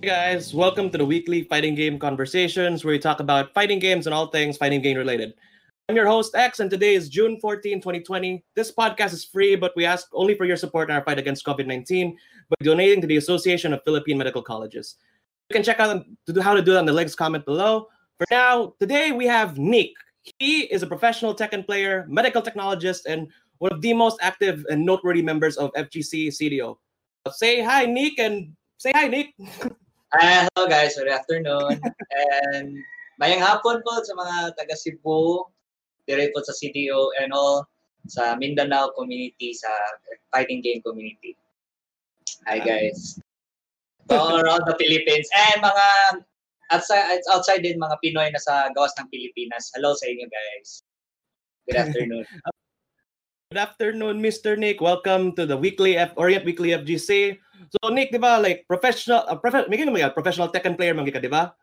Hey guys, welcome to the weekly fighting game conversations where we talk about fighting games and all things fighting game related. I'm your host X, and today is June 14, 2020. This podcast is free, but we ask only for your support in our fight against COVID-19 by donating to the Association of Philippine Medical Colleges. You can check out how to do it on the links comment below. For now, today we have Nick. He is a professional Tekken player, medical technologist, and one of the most active and noteworthy members of FGC CDO. Say hi, Nick, and say hi, Nick. Hello guys, good afternoon. And mayang hapon po sa mga taga Cebu, dire po sa CDO and all sa Mindanao community, sa fighting game community. Hi guys. All around the Philippines and mga outside din mga Pinoy na sa gawas ng Pilipinas. Hello sa inyo guys. Good afternoon. Good afternoon, Mr. Nick. Welcome to the Orient Weekly FGC. So Nick, di ba, like professional Tekken player man di ba?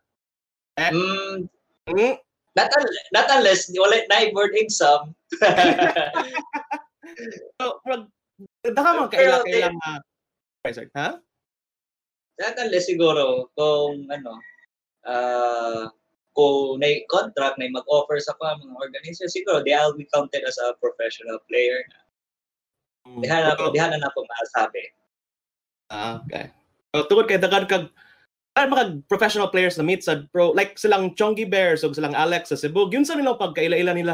Not unless wala na board exam. So, baka man kailangan sorry, ha? Not unless siguro kung kung may contract, may mag-offer sa mga organization, siguro they'll be counted as a professional player. Dihan na po masabi. Okay. So, tungkol kay dagan kag mga professional players na meet sa pro, like silang Chongi Bears o silang Alex sa Cebu, yun sa nila pagkaila-ila nila?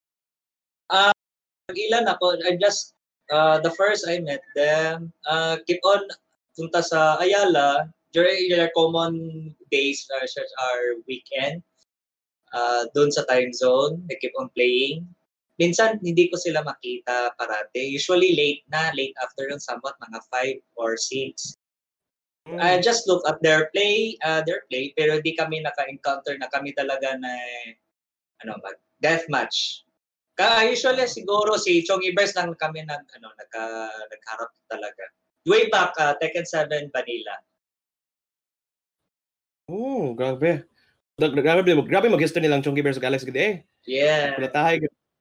Pag-ilan ako, I just, the first I met them, keep on punta sa Ayala, during their common days, such our weekend, doon sa time zone, they keep on playing. Minsan, hindi ko sila makita parate. Usually, late afternoon, somewhat, mga 5 or 6. I just look at their play, pero di kami naka-encounter na kami talaga na, deathmatch. Usually, siguro, si Chongi Bears lang kami nagharap talaga. Way back, Tekken 7 Vanilla. Oh, grabe. Grabe mag-history nilang Chongi Bears sa Alex Gide. Yeah. Palatahay.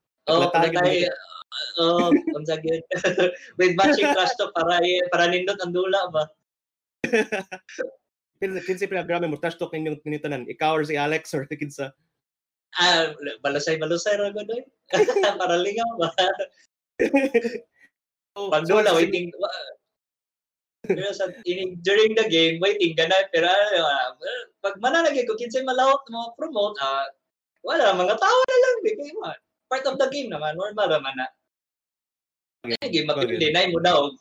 Unsa gyud. With matching crush to para nindot ang dula ba. Kinsa grabe mo touch talk ninyong tinitanan. Ikaw or si Alex or kinsa? Balusay ra gud oy. Para lingaw ba. Pagdula waiting. During the game waiting ganay pero pag manalagay ko kinsay malawak mo promote wala mga tawa na lang di kay man. Part of the game naman, normal naman na. Game mapili na mo daw.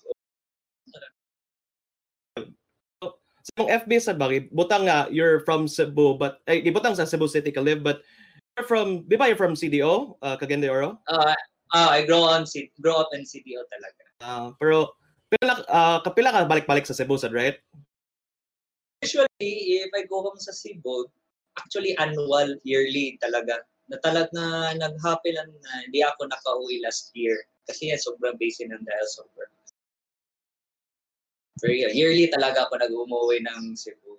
Sa FB sa bagay, butang nga you're from Cebu but butang sa Cebu City ka live but you're from CDO, Cagayan de Oro? I grow up in CDO talaga. Pero kapila ka balik-balik sa Cebu sad, right? Usually if I go home sa Cebu, actually annual, yearly talaga. Na nag-happen na hindi ako nakauwi last year kasi sobrang busy ng dahil sobrang. Pero yearly talaga ako nag-umuwi ng Cebu.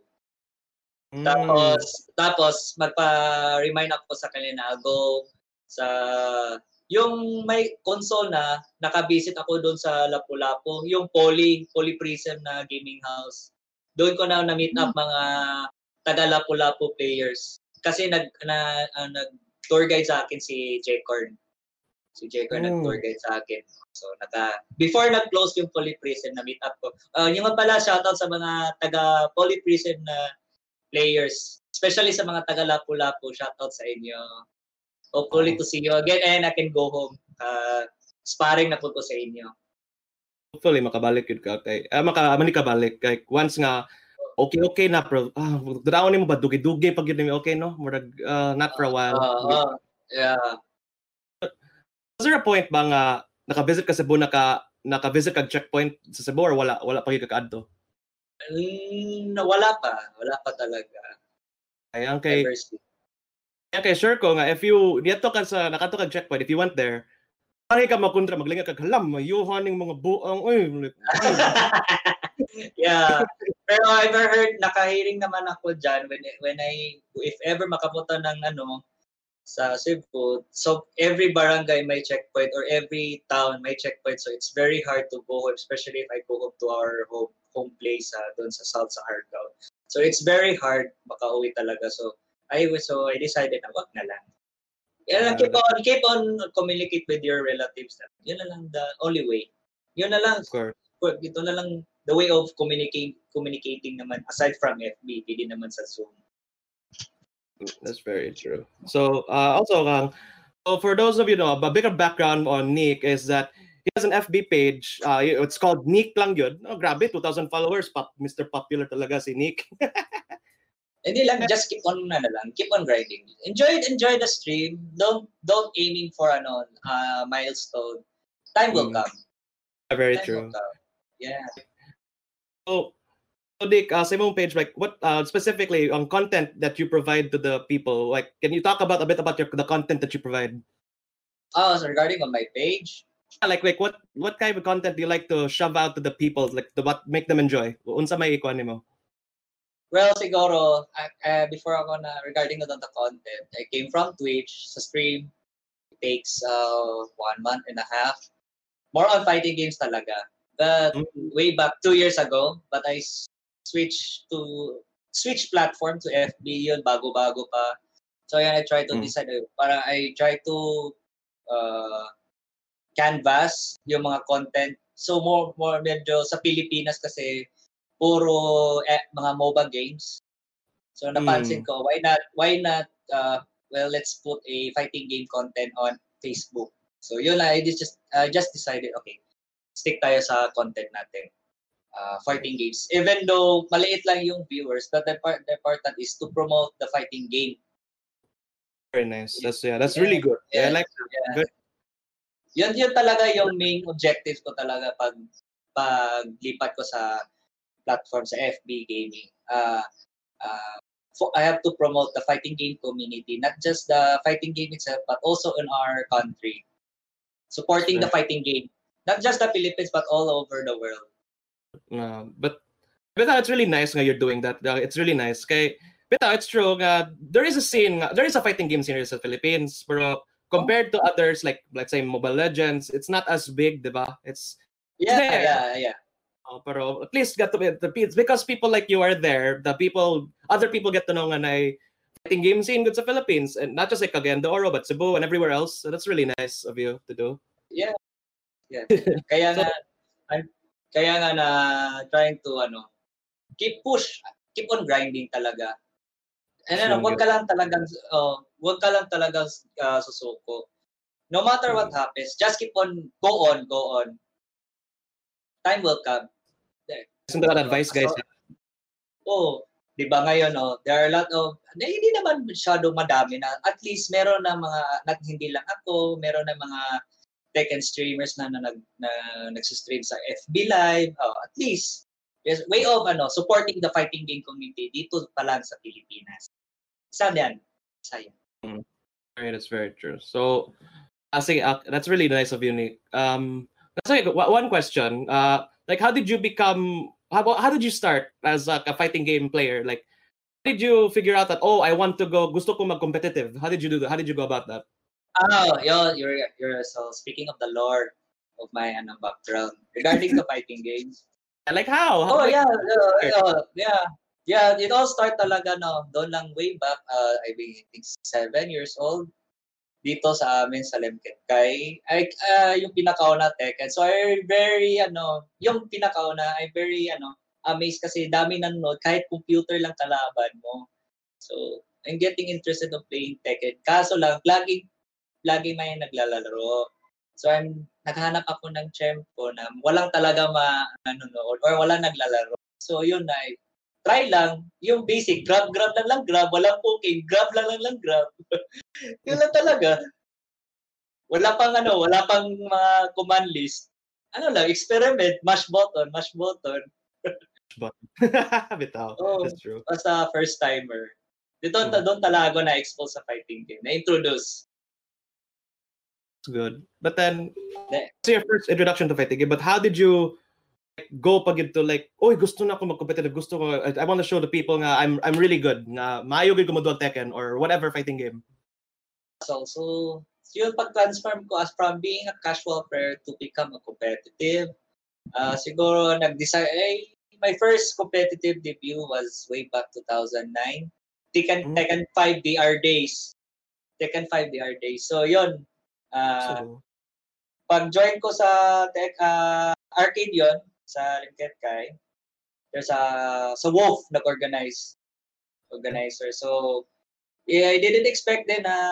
Tapos magpa-remind ako sa kanila na go sa yung may console na nakabisit ako doon sa Lapu-Lapu, yung Poly Prism na gaming house. Doon ko na meet up mga taga Lapu-Lapu players kasi nag tour guide sa akin si J-Corn. Si J-Corn nag-tour guide sa akin. So, before nag-close yung Poly Prism na meet up ko. Yung pala, shoutout sa mga taga Poly Prism na players. Especially sa mga taga Lapu-Lapu. Shoutout sa inyo. Hopefully to see you again and I can go home. Sparring na po sa inyo. Hopefully, makabalik yun ka. Manikabalik. Like, once nga, okay na pero drawon mo ba dugi-dugi pag yun okay no murag not for a while. Yeah. Was there a point ba nga naka-visit ka sa Cebu naka-visit kag checkpoint sa Cebu or wala pa gyud kakaadto? Wala pa talaga. Okay, sure ko nga if you nakato kag checkpoint, if you went there pare ka makontra maglinga kag halam mayuhan ning mga buang Yeah. Pero I've heard, nakahiring naman ako dyan if ever makapunta ng sa Cebu, so every barangay may checkpoint or every town may checkpoint, so it's very hard to go home, especially if I go home to our home place doon sa South sa Argao. So it's very hard makauwi talaga. So I decided na wag na lang. Keep on communicate with your relatives. Yun na lang the only way. Yun na lang. Of course. Ito na lang the way of communicating naman aside from FB, hindi naman sa Zoom. That's very true. So also, so for those of you know, a bigger background on Nick is that he has an FB page. It's called Nick lang yun. Oh, grabe, 2,000 followers. Mr. Popular talaga si Nick. Hindi lang, just keep on keep on grinding. Enjoy the stream. Don't aiming for milestone. Time will come. Very Time true. will come. Yeah. So Nick, sa mong page, like what specifically on content that you provide to the people? Like, can you talk a bit about the content that you provide? So regarding on my page, like what kind of content do you like to shove out to the people, like what make them enjoy? Unsa may ikuan nimo? well, siguro before ako regarding on the content, I came from Twitch sa stream. It takes 1 month and a half. More on fighting games talaga. But way back 2 years ago, but I switch platform to FB yun, bago-bago pa. So yeah, I try to decide, I try to canvas yung mga content. So more medyo sa Pilipinas kasi puro mga MOBA games. So napansin ko, why not let's put a fighting game content on Facebook. So yun, I just decided, okay, stick tayo sa content natin. Fighting games. Even though maliit lang yung viewers, but the important is to promote the fighting game. Very nice. That's really good. Yeah, I like that. Yun talaga yung main objective ko talaga pag lipat ko sa platform sa FB gaming. I have to promote the fighting game community, not just the fighting game itself, but also in our country. Supporting the fighting game, not just the Philippines, but all over the world. But it's really nice nga you're doing that. It's really nice. Kay it's true. There is a fighting game scene in the Philippines, pero compared to others, like let's say Mobile Legends, it's not as big, diba? It's yeah. Pero at least got to be it's because people like you are there. Other people get to know nga fighting game scene good sa Philippines, and not just like Cagayan de Oro, but Cebu and everywhere else. So that's really nice of you to do. Yeah. Kaya nga na trying to keep on grinding talaga. And wag ka lang talagang susuko. No matter what happens, just keep on go on. Time will come. Isn't that advice, guys? Di ba ngayon, there are a lot of, hindi naman masyado madami na, at least meron na mga, hindi lang ako, meron na mga Tekken streamers na nagsistream sa FB Live. At least, there's way of supporting the fighting game community dito pa lang sa Pilipinas. Sayang. That's very true. So, that's really nice of you, Nick. One question. Like, how did you start as a fighting game player? Like, how did you figure out that, I want to gusto ko mag-competitive? How did you do that? How did you go about that? You're so speaking of the lore of my background regarding the fighting games. Like how? Yeah, it all started talaga doon lang way back. I think 7 years old. Dito sa amin sa Lemketkay. Yung pinakauna Tekken. So I'm very amazed kasi dami nanonood kahit computer lang kalaban mo. So I'm getting interested of playing Tekken. Kaso lang lagi may naglalaro. So naghahanap ako ng tiyempo na walang talaga manonood or walang naglalaro. So yun try lang yung basic, grab lang, walang poking, grab lang, grab. Yun lang talaga. Wala pang mga command list. Experiment, mash button. Bitaw. That's true. Basta first timer. Doon talaga ako na-expose sa fighting game, na-introduce. Good. But then, it's your first introduction to fighting game, but how did you go pag into gusto na ako mag-competitive, I want to show the people nga I'm really good, nga maayo gid ko mo Tekken or whatever fighting game. So yung pag-transform ko as from being a casual player to become a competitive, siguro nag-decide, my first competitive debut was way back 2009. Tekken 5 DR days. Tekken 5 DR days. So, yun. So, Pag-join ko sa arcade yon sa Limket Kai, there's sa Wolf organizer. So, yeah, I didn't expect din na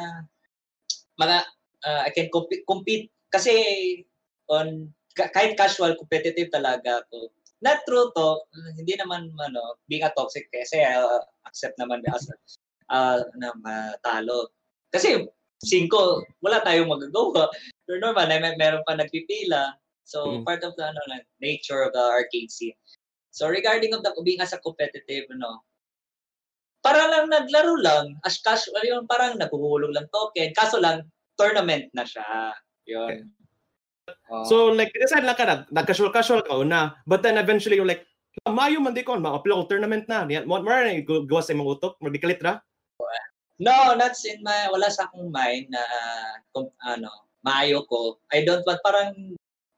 I can compete kasi kahit casual competitive talaga ako. Not true to, hindi naman being a toxic kasi I'll accept naman as na matalo. Kasi 5, wala tayong magagawa. Pero normal, meron pa nagpipila. So, part of the nature of the arcade scene. So, regarding of the being as a competitive, parang lang naglaro lang. As casual, yung parang naghuhulog lang token. Kaso lang, tournament na siya. Yun. Okay. So, like, decide lang ka nag-casual ka una, but then eventually you're like, mayo man di ko, ma-upload tournament na. Mara na gawa sa imong utok, magdikalit ra? No, wala sa akong mind na maayo ko. I don't want, parang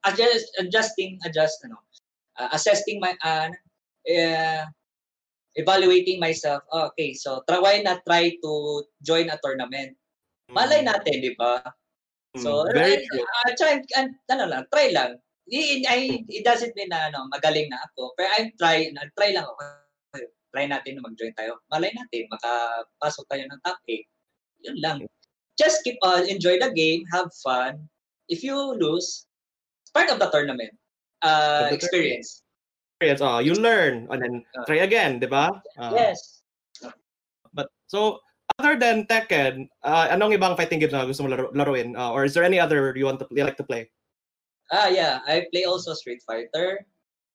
assessing my, evaluating myself. Okay, so why not try to join a tournament? Malay natin, di ba? So, very true. Try lang. It doesn't mean na magaling na ako. Pero nag-try lang ako. Try natin na mag-join tayo. Malay natin, makapasok tayo ng top 8. Yun lang. Just keep enjoy the game, have fun. If you lose, it's part of the tournament. Experience. You learn and then try again, di ba? Yes. But so, other than Tekken, anong ibang fighting games na gusto mo laruin? Or is there any other you like to play? Yeah. I play also Street Fighter.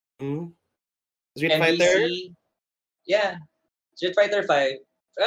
Street MVC. Fighter? Yeah. Street Fighter 5.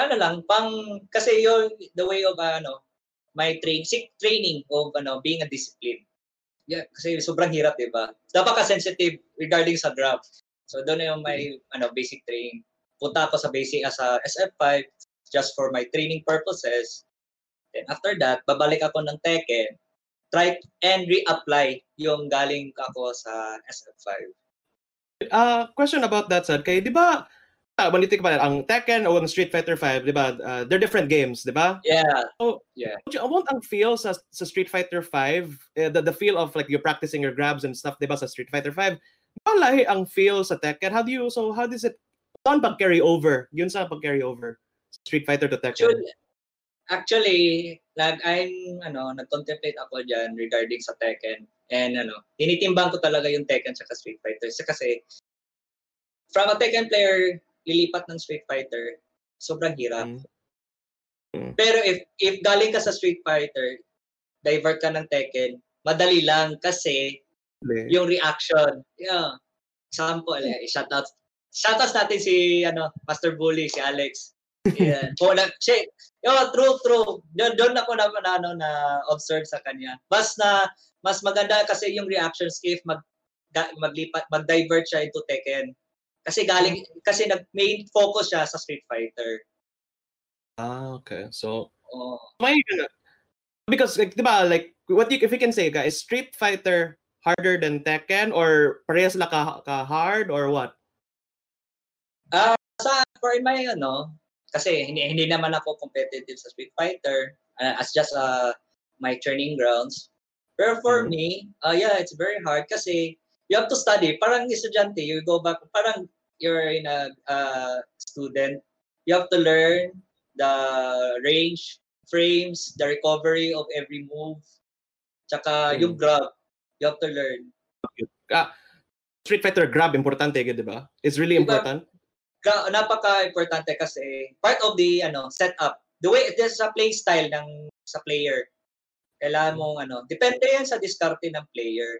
Kasi the way of my training of being a discipline. Yeah, kasi sobrang hirap, di ba? Dapat ka-sensitive regarding sa grab. So, doon na yung my basic training. Punta ako sa basic as a SF5 just for my training purposes. Then after that, babalik ako ng Tekken, try and reapply yung galing ako sa SF5. Question about that, Sad. Kay, di ba, balitik pa ang Tekken o ang Street Fighter 5, di ba? They're different games, di ba? Yeah. So, yeah. Won't ang feel sa Street Fighter 5, the feel of like you're practicing your grabs and stuff, di ba, sa Street Fighter 5, malahi ang feel sa Tekken. How does it, saan pag-carry over? Yun sa pag-carry over? Street Fighter to Tekken. Actually, nag-contemplate ako dyan regarding sa Tekken. And tinitimbang ko talaga yung Tekken sa Street Fighter. Kasi, from a Tekken player, lilipat ng Street Fighter, sobrang hirap. Pero if galing ka sa Street Fighter, divert ka ng Tekken, madali lang kasi yung reaction. Yeah. Example, shoutouts natin si Master Bully, si Alex. Yeah. True. Doon ako na observe sa kanya. Mas maganda kasi yung reactions if mag-divert siya into Tekken. Kasi main focus siya sa Street Fighter. Okay. So, because like, diba, like if you can say, guys, Street Fighter harder than Tekken or parehas la ka hard or what? For my kasi hindi naman ako competitive sa Street Fighter as just my training grounds. Pero for me, it's very hard kasi you have to study. Parang estudyante, you go back, parang you're in a student. You have to learn the range, frames, the recovery of every move. Tsaka yung grab, you have to learn. Street Fighter grab, importante, di ba? It's really important. Napaka-importante kasi part of the setup. The way there's a play style sa player. Kailangan mong depende yan sa diskarte ng player.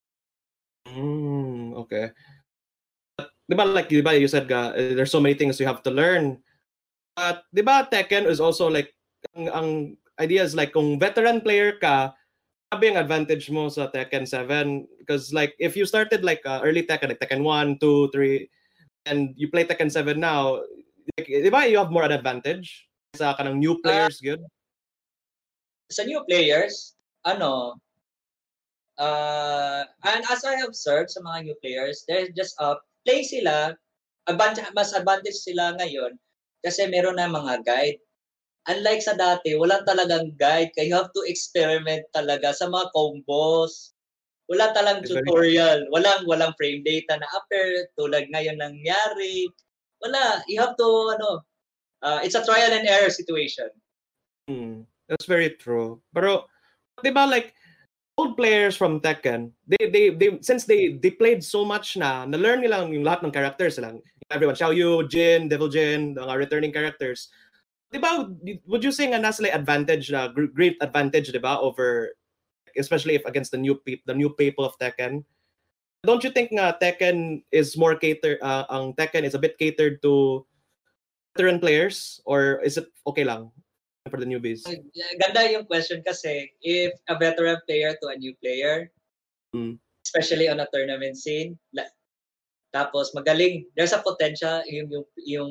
Okay. Diba, you said there's so many things you have to learn. But diba Tekken is also like ang idea is like kung veteran player ka, sabi ang advantage mo sa Tekken 7 because like if you started like early Tekken, like Tekken 1, 2, 3 and you play Tekken 7 now, like, diba you have more an advantage sa kanang new players good? Sa new players, and as I observed sa mga new players, they're just play sila, mas advantage sila ngayon kasi meron na mga guide. Unlike sa dati, wala talagang guide. Kaya you have to experiment talaga sa mga combos. Wala talagang tutorial. Walang frame data na after tulad ngayon nangyari. Wala. You have to, it's a trial and error situation. That's very true. Pero, di ba, like, old players from Tekken, they since they played so much na-learn nila yung lahat ng characters lang. Everyone, Xiao Yu, Jin, Devil Jin, the returning characters. Di ba, would you say nga nasa like advantage, great advantage, di ba, over, especially if against the new people of Tekken? Don't you think nga Tekken is more ang Tekken is a bit catered to veteran players, or is it okay lang for the newbies? Ganda yung question kasi if a veteran player to a new player, especially on a tournament scene, tapos magaling, there's a potential yung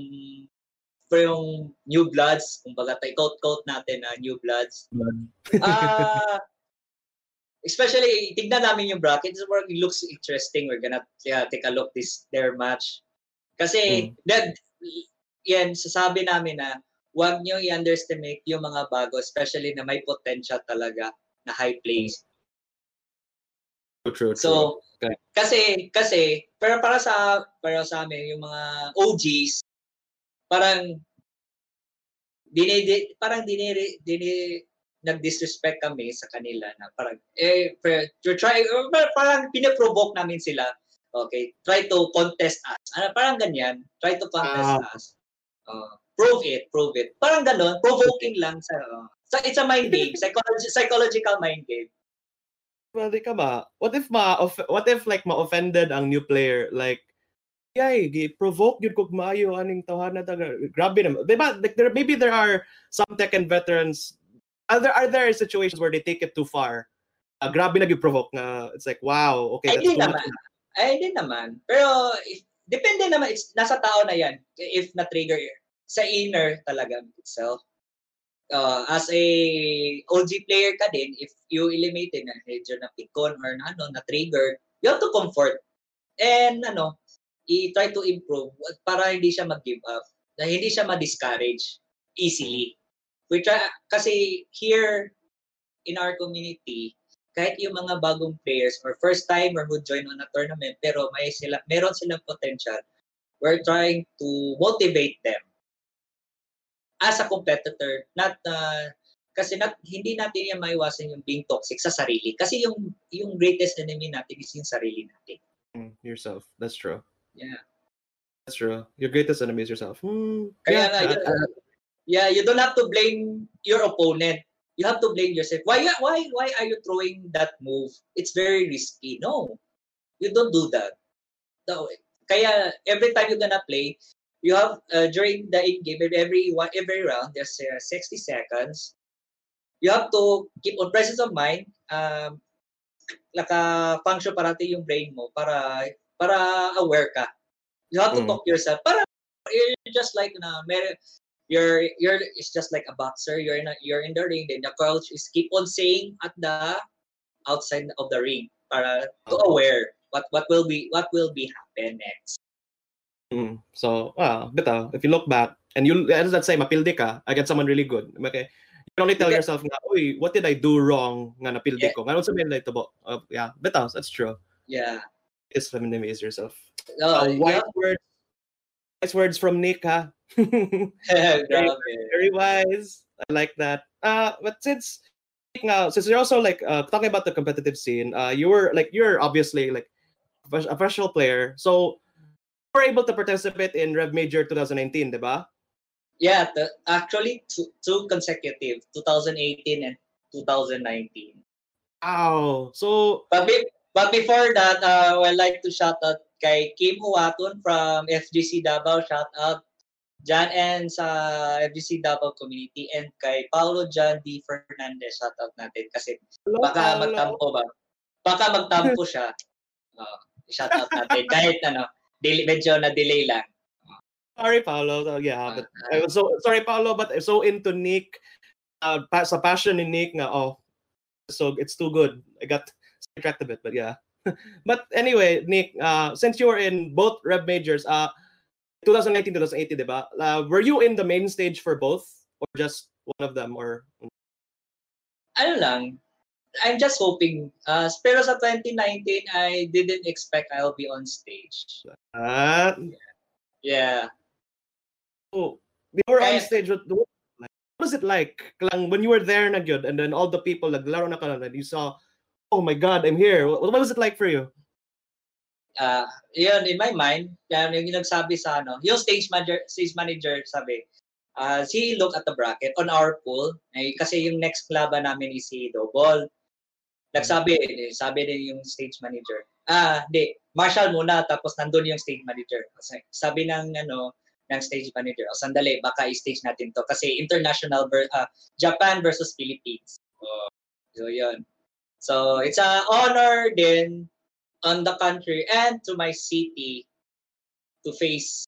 new bloods, kumbaga quote natin na new bloods. Especially tignan namin yung bracket, it looks interesting. We're gonna take a look their match. Kasi yan sasabi namin na huwag nyo i-underestimate yung mga bago, especially na may potential talaga na high plays. True. So, okay. Kasi pero para sa amin yung mga OGs parang nag-disrespect kami sa kanila na parang parang pinaprovoke namin sila. Okay, try to contest us. Parang ganyan, try to contest us. Prove it. Parang ganon, provoking lang sa it's a mind game, psychological mind game. Well, di ka ba? What if like ma-offended ang new player, like provoke yun kung maayo aning tawhan na grabe naman. Diba? Like maybe there are some Tekken veterans. Are there situations where they take it too far? Grabe nag-provoke na it's like wow, okay, that's too much. Ay, hindi naman. Pero depende naman, nasa tao na yan if na-trigger sa inner talaga itself. As a OG player ka din, if you eliminate na medyo na pikon or na trigger, you have to comfort and i-try to improve para hindi siya mag-give up, na hindi siya ma-discourage easily. We try, kasi here in our community, kahit yung mga bagong players or first timer who join on a tournament pero meron silang potential, we're trying to motivate them as a competitor, kasi hindi natin yan maiwasan yung being toxic sa sarili. Kasi yung greatest enemy natin is yung sarili natin. Yourself. That's true. Yeah. That's true. Your greatest enemy is yourself. You don't have to blame your opponent. You have to blame yourself. Why are you throwing that move? It's very risky. No. You don't do that. No. Kaya every time you're gonna play, you have during the in-game, every round, there's 60 seconds. You have to keep on presence of mind. Naka-function parati yung brain mo para aware ka. You have to talk to yourself. Para you're just like it's just like a boxer. You're in the ring. Then the coach is keep on saying at the outside of the ring para to aware what will be happen next. So, bitaw, if you look back and let's say mapildi ka against someone really good, okay, you can only tell yourself nga, "Uy, what did I do wrong nga napildi ko?" Nga sabihin na ito bo. Bitaw, that's true. Yeah. It's feminimize yourself. Wise words from Nick, ha? Very wise. I like that. But since you're also like talking about the competitive scene, you're obviously like a professional player, so you were able to participate in Rev Major 2019, diba? Yeah, actually two consecutive, 2018 and 2019. Wow. So but before that, I'd like to shout out kay Kim Huaton from FGC Davao. Shout out Jan and sa FGC Davao community, and kay Paulo Jan D. Fernandez. Shout out natin kasi baka magtampo siya. Shout out natin kahit medyo na delay lang. Sorry, Paolo. But I was so sorry, Paolo, but I'm so into Nick. Sa passion ni Nick nga, so it's too good. I got sidetracked a bit, but yeah. But anyway, Nick, since you were in both Rev Majors, 2019, 2018, diba? Were you in the main stage for both? Or just one of them? Or Ano lang, I'm just hoping. Pero sa 2019, I didn't expect I'll be on stage. Yeah. Oh, you were on Kaya, stage. What was it like? Lang, when you were there na good, and then all the people naglaro na ka na, and you saw, oh my God, I'm here. What was it like for you? yun, in my mind, yung nagsabi sa yung stage manager sabi, he looked at the bracket on our pool, kasi yung next laban namin is si Double. Sabi din yung stage manager, di, Marshall muna, tapos nandun yung stage manager. Sabi ng stage manager, sandali, baka i-stage natin to kasi international Japan versus Philippines. So yun. So it's an honor din on the country and to my city to face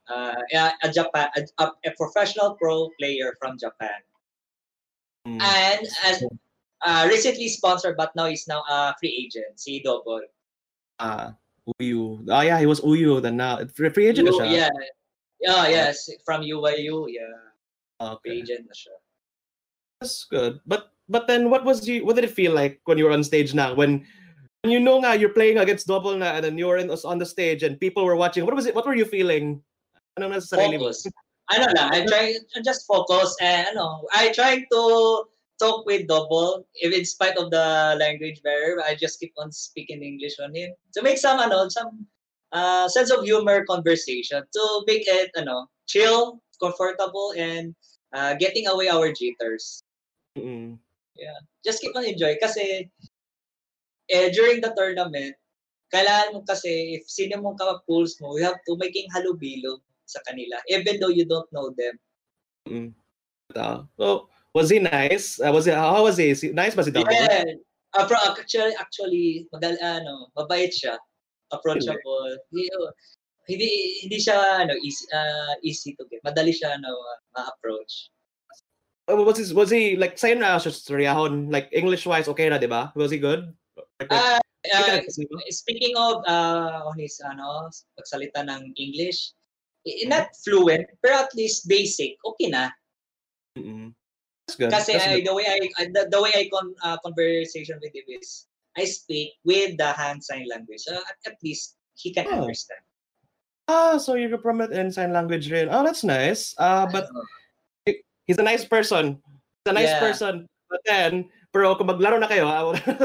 a professional pro player from Japan. And as recently sponsored, but now he's a free agent, si Double. Uyu. Yeah, he was Uyu. Then now free agent na siya. Yeah. Yes, from UYU. Yeah. Okay. Free agent na siya. That's good. But then what did it feel like when you were on stage now? When you know nga you're playing against Double na, and then you were on the stage and people were watching. What was it? What were you feeling? Ano na sa sarili mo? Ano lang, I just focus and I try to talk with Double, even in spite of the language barrier. I just keep on speaking English on him to make some sense of humor conversation, to make it chill, comfortable, and getting away our jitters. Mm-hmm. Yeah, just keep on enjoy kasi during the tournament, kailangan mo kasi if sino mong ka-pools mo, you have to making halubilo sa kanila even though you don't know them. Mm-hmm. So, was he nice? How was he? Nice ba si Double? Yeah. Actually, mabait siya. Approachable. Hindi siya easy to get. Madali siya ma-approach. Was he like saying na Riyahon, like English wise okay na, diba? Was he good? Speaking of his pagsalita ng English, not fluent pero at least basic, okay na. Mm-hmm. That's good. Kasi the way I conversation with him is I speak with the hand sign language. At least he can understand. So you can promote in sign language rin. Oh, that's nice. But he's a nice person. He's a nice person. But then, pero kung maglaro na kayo,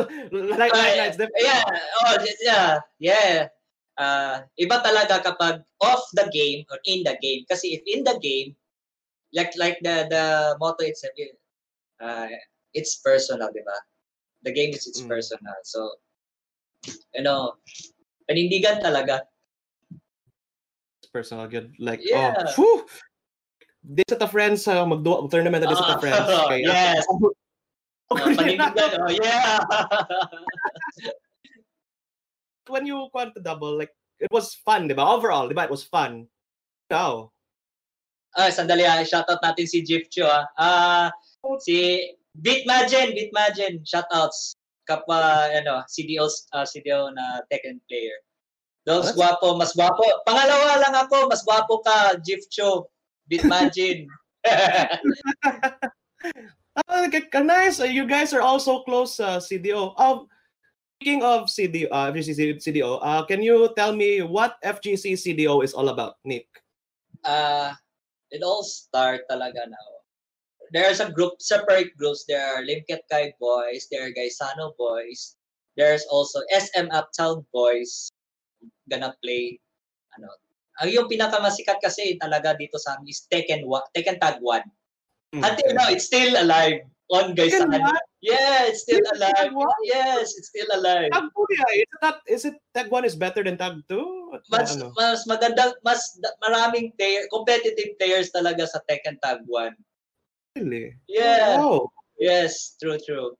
iba talaga kapag off the game or in the game. Kasi if in the game, like the motto itself, it's personal, diba? The game is personal. So, panindigan talaga. It's personal, good. Like, this set of friends, mag-tournament na this set of friends. Okay, yes. Panindigan, When you went to Double, like, it was fun, diba? Overall, diba? It was fun. Wow. Sandali, shoutout natin si Jif Cho. Si Bitmagen, shoutouts. Kapwa, CDO na Tekken player. Those guwapo, mas guwapo. Pangalawa lang ako, mas guwapo ka, Jif Cho. Bitmagen. Nice. You guys are also close, CDO. Speaking of FGC CDO, can you tell me what FGC CDO is all about, Nick? It all started talaga now. There's separate groups. There are Limket Kai boys, there are Gaisano boys. There's also SM Uptown boys gonna play yung pinakamasikat kasi talaga dito sa amin is Tekken Tag 1. Until now, it's still alive on Gaisano. Yeah, it's still alive. Yes, it's still alive. Tag 2, is it Tag 1 is better than Tag 2? Mas maganda, mas maraming competitive players talaga sa Tekken Tag 1. Really? Yeah. Oh, wow. Yes, true.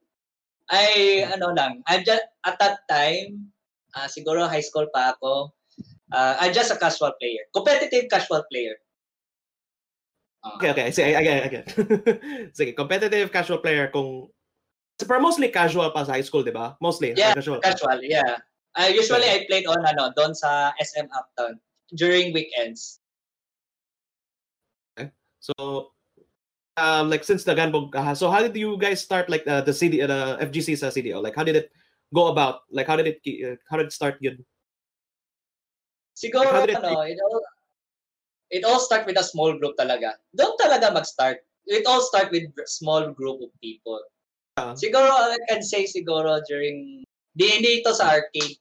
I'm just at that time, siguro high school pa ako. I'm just a casual player. Competitive casual player. Okay. See, I get. Sige, competitive casual player pero mostly casual pa sa high school, di ba? Mostly. Yeah, casual. Yeah. Usually I played on doon sa SM Uptown during weekends. Okay. So like since the Ganbog, so how did you guys start like the FGC sa CDO? Like how did it go about? Like how did it start yun? Siguro Like, how did it all start with a small group talaga. Doon talaga mag-start. It all start with small group of people. Siguro I can say siguro during dito sa arcade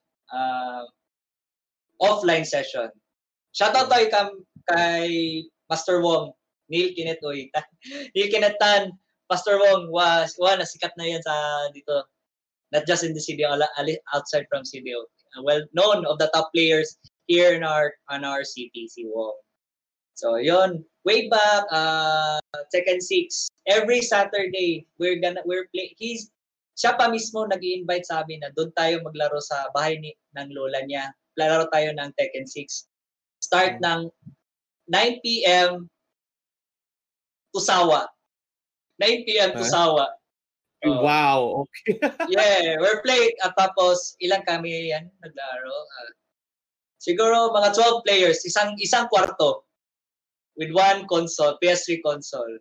offline session. Shoutout tayo kay Master Wong, Neil Kinetoy. Neil Kinetan, Master Wong was sikat na yan sa dito. Not just in the CDO, outside from CDO. Well known of the top players here in our city, si Wong. So yon, way back second six, every Saturday we're play. Siya pa mismo nag-i-invite sa amin na doon tayo maglaro sa bahay ng lola niya. Laro tayo ng Tekken 6. Start ng 9 p.m. to Sawa. 9 p.m. to Sawa. Wow. Okay. Yeah, we're playing. Tapos ilang kami yan naglaro? Siguro mga 12 players, isang kwarto with one console, PS3 console.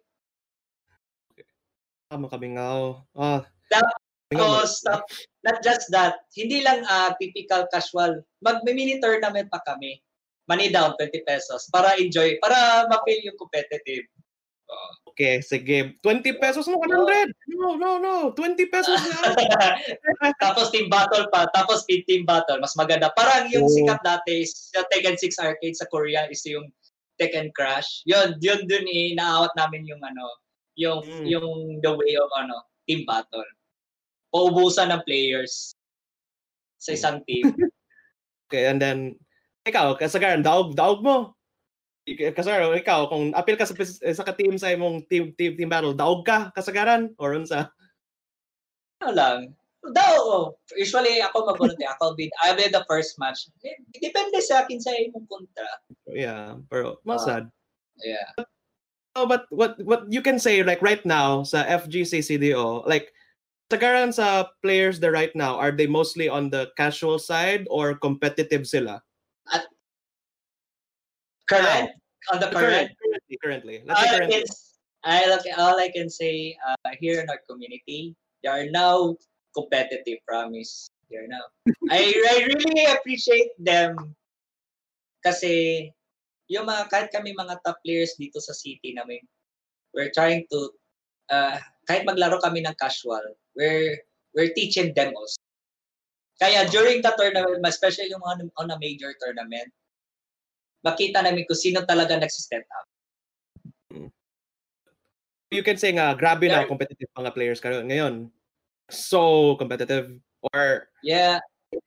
Makabingaw. Tapos, not just that, hindi lang typical casual. Mag-mini tournament pa kami. Money down, 20 pesos. Para enjoy, para ma-feel yung competitive. Okay, sige. 20 pesos mo, 100. No. 20 pesos na. Tapos team battle pa. Tapos team battle. Mas maganda. Parang yung sikat dati sa Tekken 6 arcade sa Korea is yung Tekken Crash. Yun dun inaawat namin yung yung the way of team battle. Paubusan ng players sa isang team. Okay, and then ikaw, kasagaran, daog mo. Kasagaran, ikaw, kung appeal ka sa ka-team sa imong team battle, daog ka, kasagaran, or unsa? Ano lang. Usually, ako mag-volunteer. I'll be the first match. Depende sa akin sa imong kontra. Yeah, pero masad. Yeah. But what you can say, like right now, sa FGC CDO, like, kasagaran sa players there right now, are they mostly on the casual side or competitive sila? Currently. All I can say here in our community, they are now competitive, promise. They are now. I really appreciate them kasi yung kahit kami mga top players dito sa city namin, we're trying to kahit maglaro kami ng casual, we're teaching them also. Kaya during the tournament, especially yung on a major tournament, makita namin kung sino talaga nagsi-step up. You can say nga, grabe na competitive mga players ngayon. So competitive or... Yeah.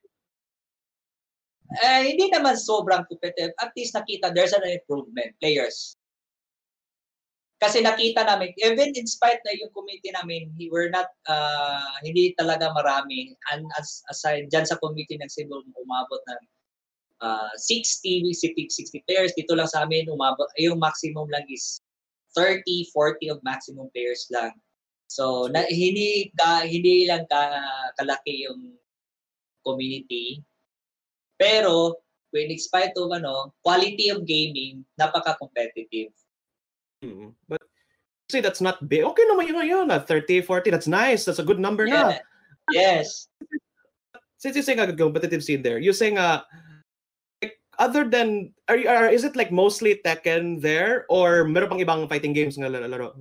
Hindi naman sobrang competitive. At least nakita there's an improvement, players. Kasi nakita namin, even in spite na yung community namin, we're not, hindi talaga marami. And aside dyan sa community ng Cebu, umabot ng 60 players. Dito lang sa amin, umabot, yung maximum lang is 30, 40 of maximum players lang. So, hindi lang kalaki yung community. Pero, when in spite of quality of gaming, napaka-competitive. But see, that's not big. Okay naman yun. 30, 40, that's nice. That's a good number na. Yes. Since you say a competitive scene there, you saying like, other than, is it like mostly Tekken there or meron pang ibang fighting games nga laro?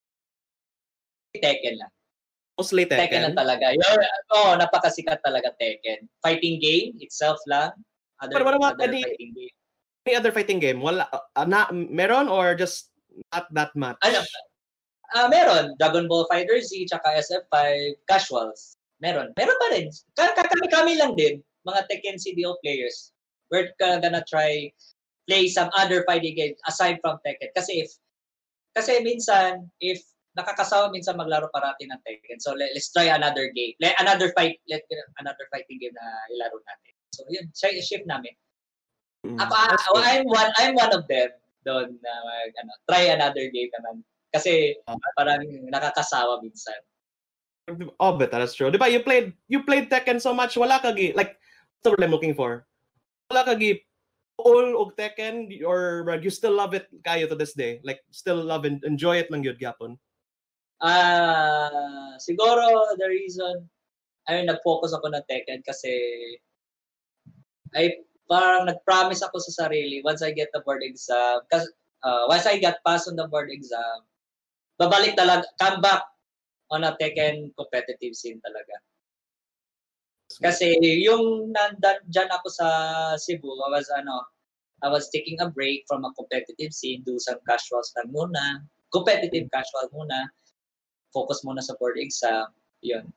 Tekken lang. Mostly Tekken? Tekken lang talaga. Napakasikat talaga Tekken. Fighting game itself lang. But what about any other fighting game? Wala, meron or just not that much? Meron. Dragon Ball FighterZ, tsaka SF5, casuals. Meron pa rin. Kami lang din, mga Tekken CDO players. We're gonna try play some other fighting games aside from Tekken. Kasi minsan, if nakakasawa minsan maglaro parati ng Tekken. So let's try another game. Another fighting game na ilaro natin. So yun, shift namin. I'm one of them doon na try another game naman. Kasi parang nakakasawa minsan. Oh, but that's true. Diba, you played Tekken so much, wala ka like That's what I'm looking for. Wala kagi all og Tekken, or you still love it kayo to this day? Like, still love and enjoy it lang yun gyapon? Siguro the reason nag-focus ako ng Tekken kasi ay parang nag-promise ako sa sarili once I get the board exam, kasi once I got passed on the board exam, babalik talaga, come back on a Tekken competitive scene talaga. Kasi yung dyan ako sa Cebu, I was taking a break from a competitive scene, do some casuals lang muna, competitive casual muna, focus muna sa board exam, yun.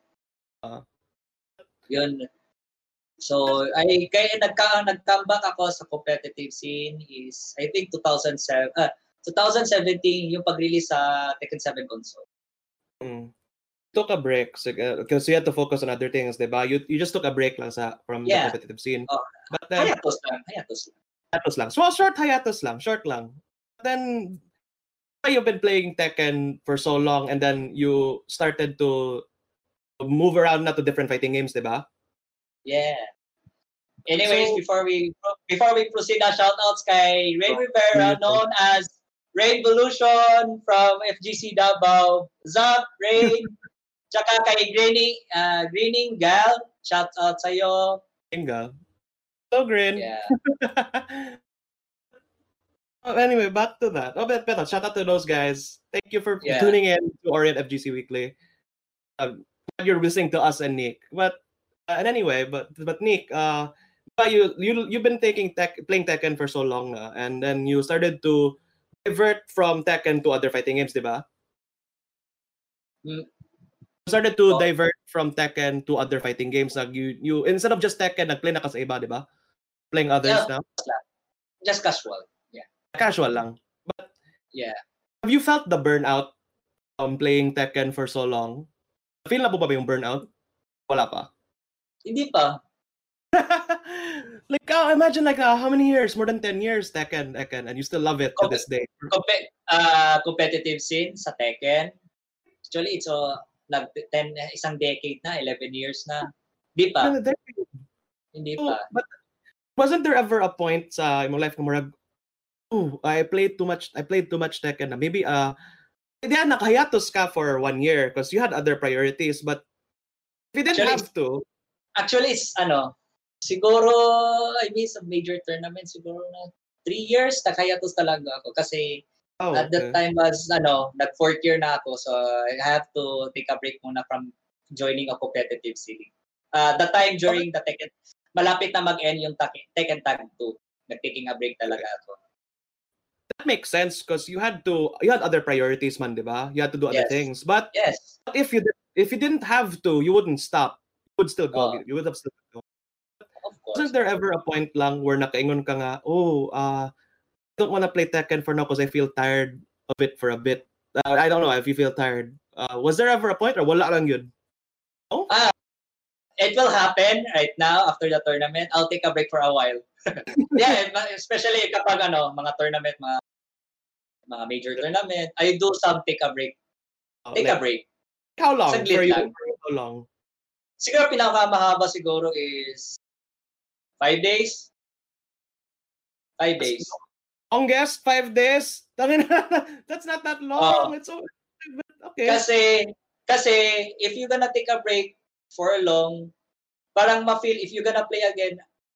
Yun. So, kaya nag-come back ako sa competitive scene is, I think, 2017, yung pag-release sa Tekken 7 console. Took a break because you had to focus on other things, diba? You just took a break lang from the competitive scene. But then, hiatus lang. So, short lang. But then, you've been playing Tekken for so long, and then you started to move around na to different fighting games, diba? Yeah. Anyways, before we proceed, shoutouts kay Rain Rivera, known as Rainvolution from FGC Davao, Zap, Rain, tsaka kay Greening Gal, shoutout sa'yo. Gal. So, Green. Yeah. Anyway, back to that. But shout out to those guys. Thank you for tuning in to Orient FGC Weekly. You're listening to us and Nick. But anyway, but Nick, you've been playing Tekken for so long now, and then you started to divert from Tekken to other fighting games, diba? You started to divert from Tekken to other fighting games. You instead of just Tekken, nag-play na ka sa iba, diba? Playing others now? Just casual. Yeah. Casual lang. But yeah. Have you felt the burnout playing Tekken for so long? Feel na po ba yung burnout? Wala pa? Hindi pa. Like, imagine how many years? More than 10 years Tekken, and you still love it to this day. Competitive scene sa Tekken. Actually, it's isang decade na, 11 years na. Hindi pa. Hindi pa. But wasn't there ever a point sa imong life na I played too much Tekken na maybe nakahiatus ka for 1 year because you had other priorities, but if you didn't have to. Actually, it's siguro I missed a major tournament siguro na 3 years nakahiatus talaga ako kasi at that time was nag-4th year na ako, so I have to take a break muna from joining a competitive scene. The time during the Tekken, malapit na mag-end yung Tekken Tag 2. Nag-taking a break talaga ako. That makes sense because you had other priorities man, diba? You had to do other things. But if you didn't have to, you wouldn't stop. You would still go. You would have still go. Of course. Wasn't there ever a point lang where nakaingon ka nga, I don't want to play Tekken for now because I feel tired of it for a bit. I don't know if you feel tired. Was there ever a point or wala lang yun? Oh? It will happen right now after the tournament. I'll take a break for a while. Yeah, especially kapag mga tournament, mga major tournament, I do some take a break. A break. How long? Saglit lang. How long? Siguro pinakamahaba siguro is 5 days. 5 days. Longest 5 days? That's not that long. It's okay. Kasi if you're gonna take a break for long, parang ma-feel if you're gonna play again,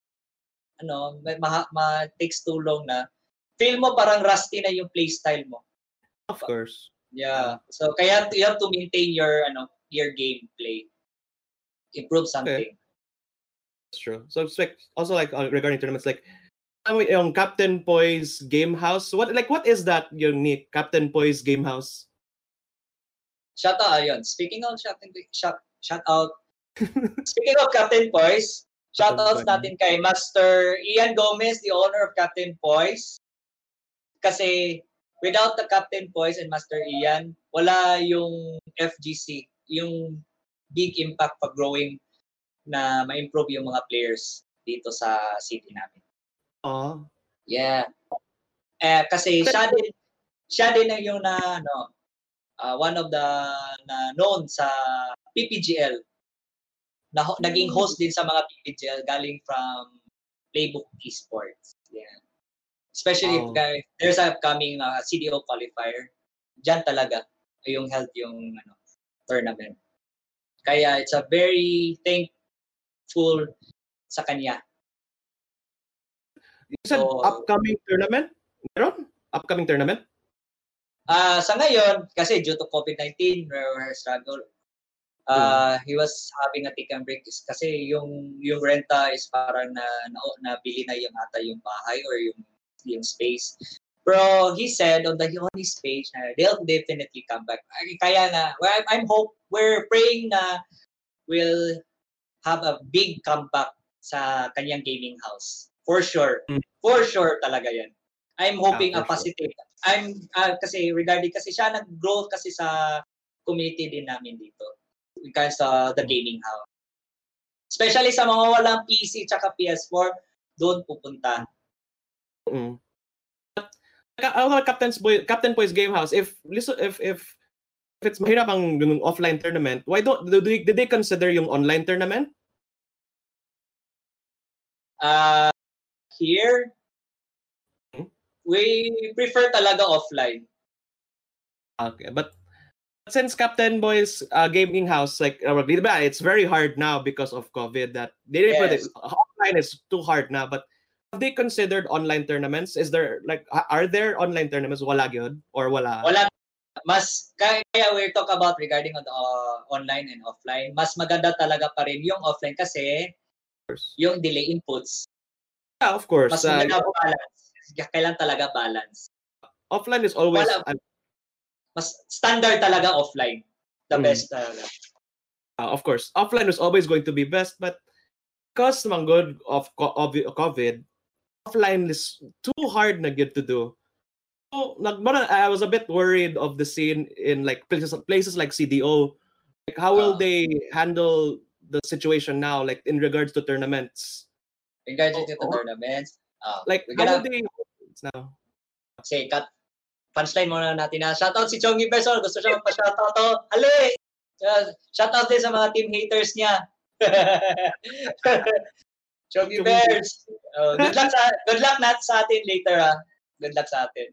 takes too long na, feel mo parang rusty na yung play style mo. Of course. Yeah. So kaya you have to maintain your gameplay. Improve something. Okay. That's true. So it's also regarding tournaments, yung Captain Poise Game House. What is that unique Captain Poise Game House? Shout out yun. Speaking of shout out. Speaking of Captain Poise, shout outs natin kay Master Ian Gomez, the owner of Captain Poise. Kasi without the Captain Poise and Master Ian, wala yung FGC, yung big impact pag growing na ma-improve yung mga players dito sa city namin. Yeah. Kasi siya din yung one of the known sa PPGL naging host din sa mga PPGL galing from Playbook Esports. Yeah. Especially if there's a upcoming CDO qualifier, diyan talaga yung held yung tournament. Kaya it's a very thankful sa kanya. You said upcoming tournament? Meron? Upcoming tournament? Sa ngayon, kasi due to COVID-19, we're struggle. He was having a take and break kasi yung renta is parang nabili na yung bahay or yung space. Pero he said on his page na they'll definitely come back. Kaya nga, we're praying na we'll have a big comeback sa kanyang gaming house. For sure. For sure talaga yan. I'm hoping a positive. Kasi regarding kasi siya nag-grow kasi sa community din namin dito. Because the gaming house. Especially sa mga walang PC tsaka PS4, doon pupunta. Captain Boy's Game House, if it's mahirap ang offline tournament, why did they consider yung online tournament? Here, we prefer talaga offline. Okay, but since Captain Boy's gaming house, like it's very hard now because of COVID. That they offline is too hard now. But have they considered online tournaments? Is there are there online tournaments? Wala gyud or wala? Wala. Mas kaya we talk about regarding on the online and offline. Mas maganda talaga pa rin yung offline kasi yung delay inputs. Yeah, of course. Mas maganda balance. Kailan talaga balance. Offline is always mas standard talaga offline. The best talaga. Of course, offline is always going to be best, but because naman good of COVID, offline is too hard na good to do. So, I was a bit worried of the scene in like places like CDO. Like, how will they handle the situation now, like in regards to tournaments? Regards to tournaments, like how will they now? Say, punchline muna natin na shoutout si Chongi Persol. Gusto siya magpa-shoutout to. Ali! Shoutout din sa mga team haters niya. Chongi Bears. Good luck sa atin later. Good luck sa atin.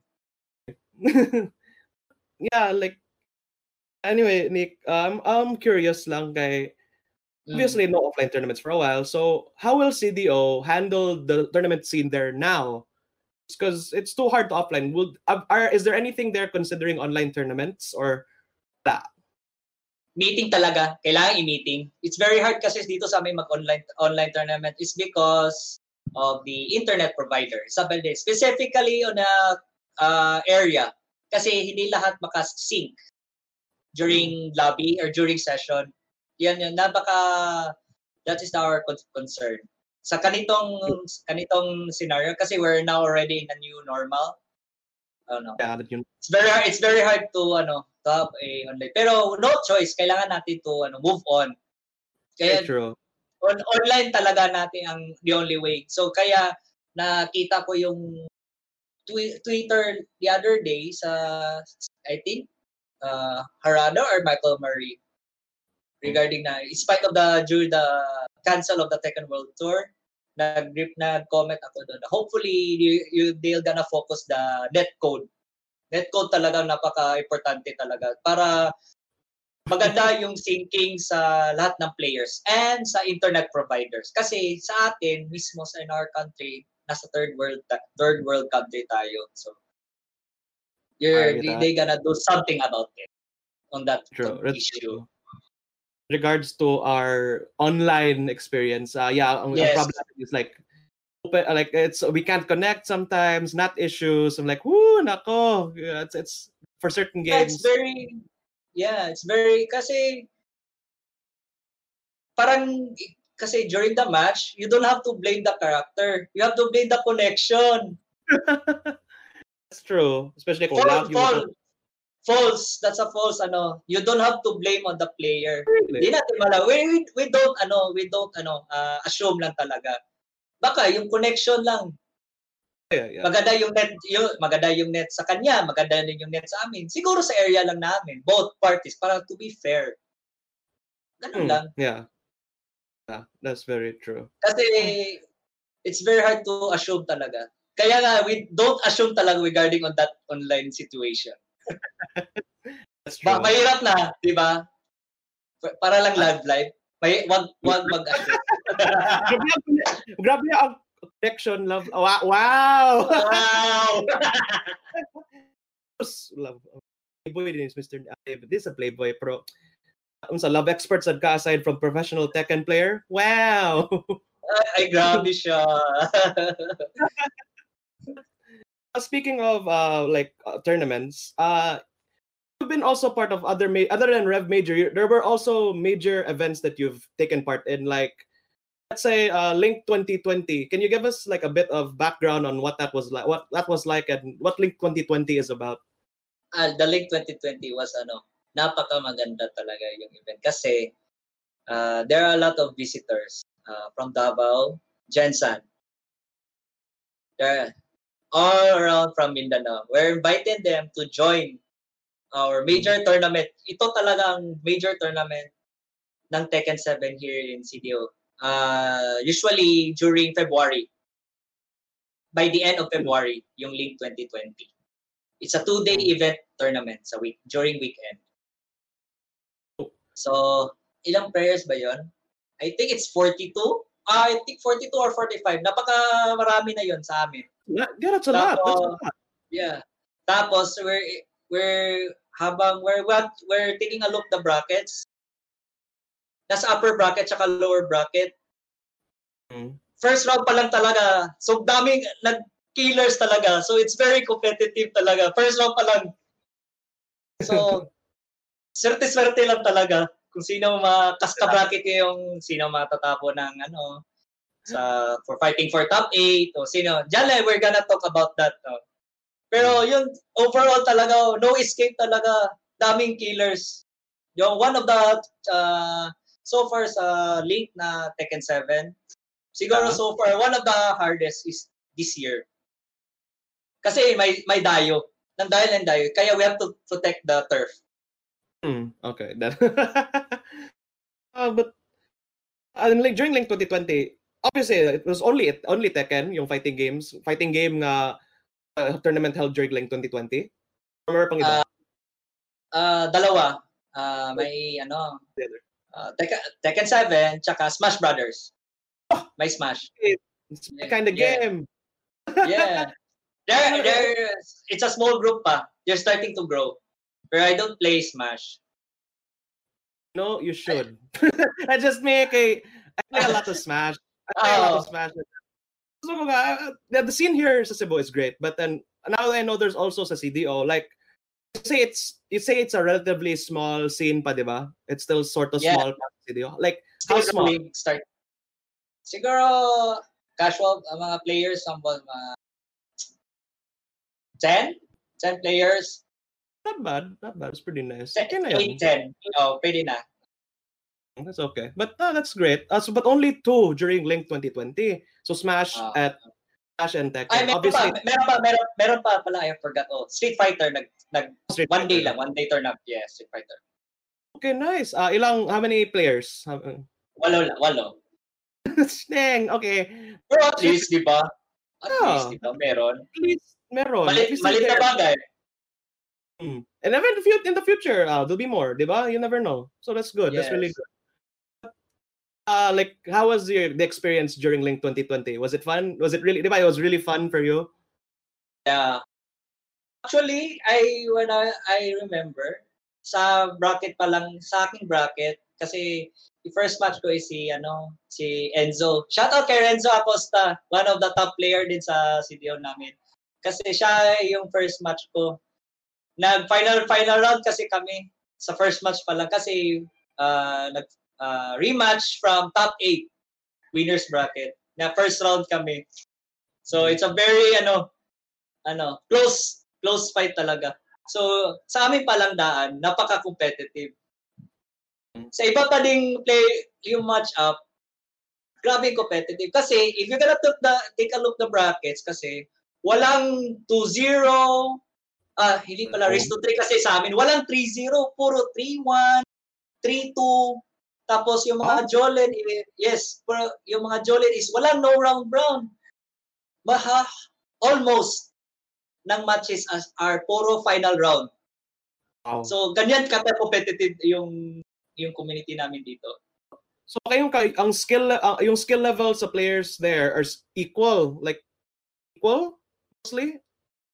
Yeah, like anyway, Nick, I'm curious lang kay obviously no offline tournaments for a while. So how will CDO handle the tournament scene there now? Because it's too hard to offline. Is there anything there considering online tournaments or that? Meeting talaga. Kailangan i-meeting. It's very hard kasi dito sa amin mag-online tournament is because of the internet provider. Specifically on a area. Kasi hindi lahat makasync during lobby or during session. Yan. That is our concern. Sa kanitong scenario kasi we're now already in a new normal. Yeah, it's very hard to have a online. Pero no choice, kailangan natin to move on. Kaya true. Online talaga natin ang the only way. So kaya nakita ko yung Twitter the other day sa I think Harada or Michael Murray regarding na in spite of during the cancel of the Tekken World Tour, nag-comment ako doon. Hopefully, they'll gonna focus the netcode. Netcode talaga napaka-importante talaga para maganda yung syncing sa lahat ng players and sa internet providers. Kasi sa atin, mismo in our country, nasa third world country tayo. So, they gonna do something about it on that issue. Regards to our online experience, ang problem is like we can't connect sometimes, not issues. I'm like, whoo, nako, it's for certain games. It's very kasi parang kasi during the match, you don't have to blame the character. You have to blame the connection. That's true, especially kung false. That's a false you don't have to blame on the player. Hindi natin we don't assume lang talaga. Baka yung connection lang. Yeah. Maganda yung net sa kanya, maganda din yung net sa amin. Siguro sa area lang namin, both parties para to be fair. Ganun lang. Yeah. Yeah, that's very true. Kasi it's very hard to assume talaga. Kaya nga, we don't assume talaga regarding on that online situation. That's true. Mahirap na, di ba? Para lang live. Wag mag-assume. Grabe ang connection, love. Wow! Wow! Love. Playboy din is Mr. David. This is a Playboy Pro. Sa love experts at ka aside from professional Tekken player. Wow! Ay, grabe siya. Speaking of tournaments, you've been also part of other than Rev Major. There were also major events that you've taken part in, like let's say Link 2020. Can you give us like a bit of background on what that was like, and what Link 2020 is about? The Link 2020 was napakamaganda talaga yung event kasi there are a lot of visitors from Davao, Jensen. They're all around from Mindanao. We're inviting them to join our major tournament. Ito talagang major tournament ng Tekken 7 here in CDO. Usually during February. By the end of February, yung Link 2020. It's a 2-day event tournament during weekend. So, ilang players ba yon? I think it's 42. I think 42 or 45. Marami na yon sa amin. Yeah, that's a lot. That's a lot. Yeah. Tapos we're taking a look the brackets. Nasa upper bracket saka lower bracket. First round pa lang talaga. So daming killers talaga. So it's very competitive talaga. First round pa lang. So swerte lang talaga kung sino kaska-bracket yung sino matatapo ng for fighting for top 8 o sino. Diyan we're gonna talk about that. Pero yung overall talaga, no escape talaga. Daming killers. Yung one of the so far sa Link na Tekken 7, siguro so far one of the hardest is this year. Kasi may dayo. Nang dahil ng dayo, kaya we have to protect the turf. Okay. But during Link 2020, obviously it was only Tekken, yung fighting game na tournament held during Link 2020. Or pang iba? Dalawa. May Tekken 7 tsaka Smash Brothers. May Smash. It's my kind of game. Yeah. It's a small group pa. They're starting to grow. But I don't play Smash. No, you should. I play a lot of Smash. So, the scene here sa Cebu is great, but then now I know there's also sa CDO. Like, you say it's a relatively small scene pa, di ba? It's still sort of small pa sa CDO. Like, how small? Siguro casual mga players, mga 10 players. Not bad. It's pretty nice. 10. Pwede na. That's okay. But that's great. But only 2 during Link 2020. So Smash and Tekken. Obviously, meron pa pala. I forgot. Street Fighter one day tournament. Yeah, Street Fighter. Okay, nice. How many players? 8. Dang, okay. Pero at least, di ba? Meron. At least meron. Malit na bagay. And even in the future, there'll be more, di ba? You never know. So that's good. Yes. That's really good. Like, how was the experience during Link 2020? Was it fun? Was it really? Di ba? It was really fun for you. Yeah. Actually, when I remember sa bracket pa lang, sa aking bracket, kasi the first match ko is si Enzo. Shout out kay Renzo Acosta, one of the top player din sa CDO namin. Kasi siya yung first match ko. Final round kasi kami sa first match pa lang kasi rematch from top 8 winners bracket. Na first round kami. So it's a very close fight talaga. So sa amin palang daan, napaka-competitive. Sa iba pa ding play yung match up, grabe competitive. Kasi if you're gonna take a look the brackets kasi walang 2-0, hindi pala race to 3 kasi sa amin, walang 3-0, puro 3-1, 3-2. Tapos yung mga Jolen, yung mga Jolen is walang no round brown. Almost ng matches are puro final round. Wow. So ganyan competitive yung community namin dito. So yung skill level sa players there are equal, like equal mostly?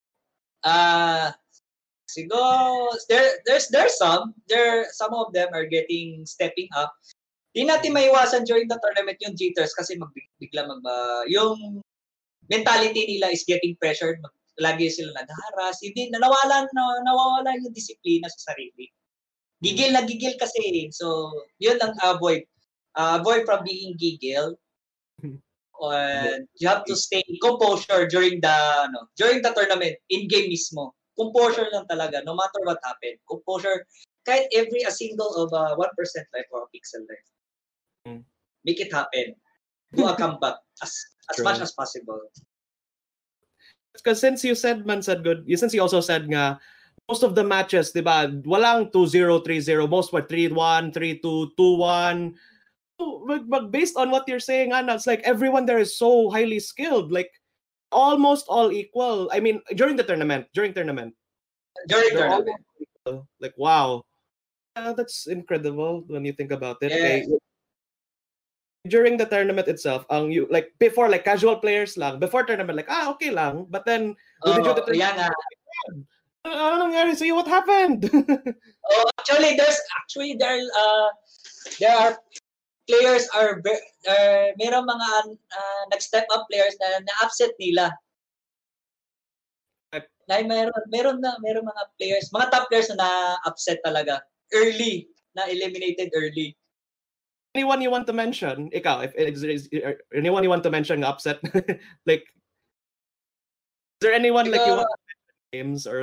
Siguro there's some of them are stepping up. Di natin maiwasan during the tournament yung jitters kasi bigla yung mentality nila is getting pressured. Lagi sila naghaharas. Hindi nawawala yung disiplina sa sarili. Gigil na gigil kasi. So, yun ang avoid from being gigil. And you have to stay composure during the tournament in game mismo. Composure lang talaga no matter what happened. Composure kahit a single of 1% life or a pixel life. Make it happen. Do a comeback as much as possible. Because since you also said nga most of the matches, diba, walang 2-0, 3-0, most were 3-1, 3-2, 2-1. But based on what you're saying, Anna, it's like everyone there is so highly skilled, like almost all equal. I mean, during tournament. Like, wow. That's incredible when you think about it. Yeah. Okay. During the tournament itself, you like before, like casual players lang, before tournament, like okay lang, but then ano nangyari sa'yo? What happened? Actually, there are players merong mga nag-step up players na upset nila. Meron mga players, mga top players na upset talaga early, na eliminated early. Anyone you want to mention? Ikaw, anyone you want to mention upset? Like, is there anyone like you want to mention games or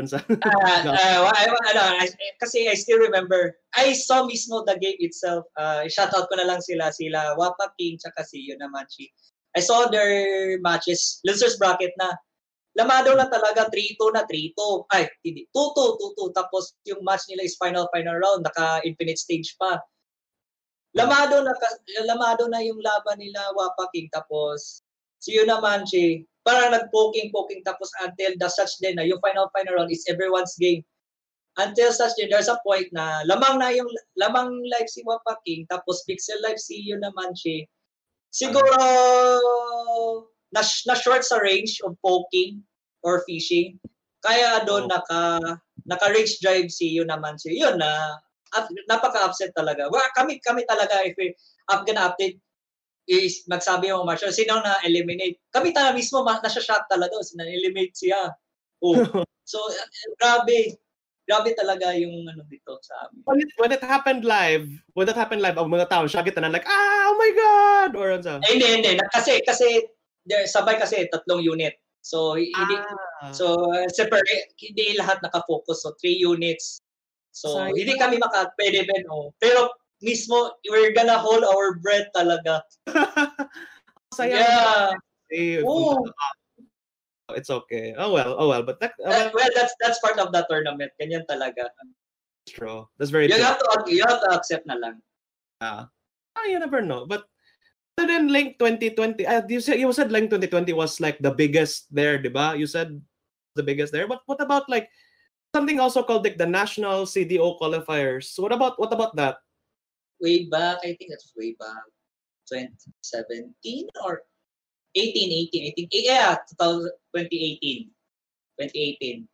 kasi I still remember. I saw mismo the game itself. Shoutout ko na lang sila Wapa King tsaka si Yunamanchi. I saw their matches, losers bracket na. Lamado na talaga 3-2 na 3-2. Ay, hindi. 2-2. Tapos yung match nila is final round. Naka-infinite stage pa. Lamado na yung laban nila Wapa King. Tapos si Yunamanchi, parang nag-poking. Tapos until the such din na yung final round is everyone's game. Until such din, there's a point na lamang life si Wapa King. Tapos pixel life si Yunamanchi. Siguro na short sa range of poking or fishing. Kaya doon naka-range drive si Yunamanchi. Yun na napaka-upset talaga. Well, kami talaga if we gonna update is magsabi yung Marshall, sino na eliminate? Kami talaga mismo nasa-shock talaga na eliminate siya. So grabe talaga yung dito sa amin. When it happened live, ang mga tao shocked na like, oh my god, or ano? Hindi. Kasi sabay kasi 3 unit. So separate, hindi lahat naka-focus. So 3 units. So hindi kami pwede ben. Pero mismo we're gonna hold our breath talaga. Yeah. It's okay. Oh well, but that's part of the tournament. Ganyan talaga. True. That's very true. You have to accept na lang. You never know. But then Link 2020, you said Link 2020 was like the biggest there, diba? You said the biggest there. But what about like something also called like the national CDO qualifiers? What about that? Way back, I think that's way back 2017 or 18. Yeah, 2018. 2018.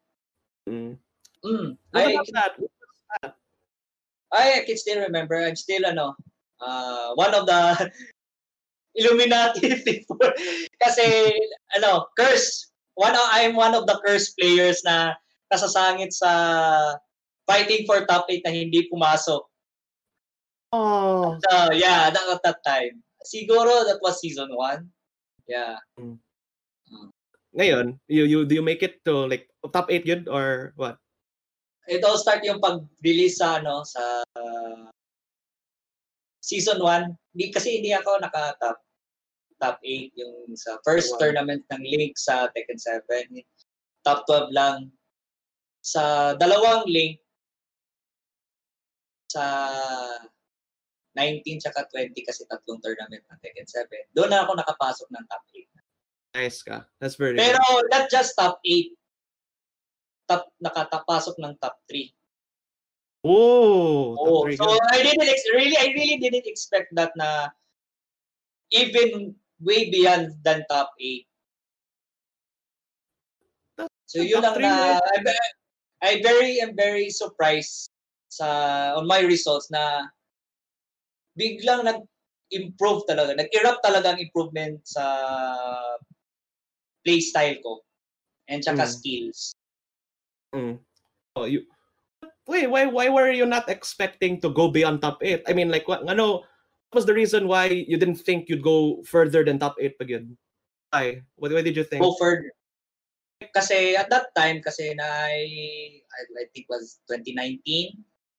What about that? I can still remember. I'm still one of the Illuminati people. Kasi curse. I'm one of the cursed players na nasasangit sa fighting for top 8 na hindi pumasok. At that time. Siguro that was season 1. Yeah. Ngayon, do you make it to like top 8 yun or what? It all start yung pag-release sa season 1. Kasi hindi ako top 8 yung sa first tournament ng Link sa Tekken 7. Top 12 lang. Sa dalawang Link sa 19 tsaka 20 kasi tatlong tournament ng Tekken 7. Doon na ako nakapasok ng top 8. Nice ka. That's very Pero good. not just top 8. Nakatapasok ng top 3. Oh, top 3 So good. I really didn't expect that na even way beyond than top 8. So yun lang na I am very surprised on my results na biglang nag-improve talaga. Nag-erupt talaga ang improvement sa play style ko and saka skills. Oh, why were you not expecting to go beyond top 8? I mean, like, what was the reason why you didn't think you'd go further than top 8 again? Why? Why did you think? Go further. Kasi at that time, kasi I think was 2019.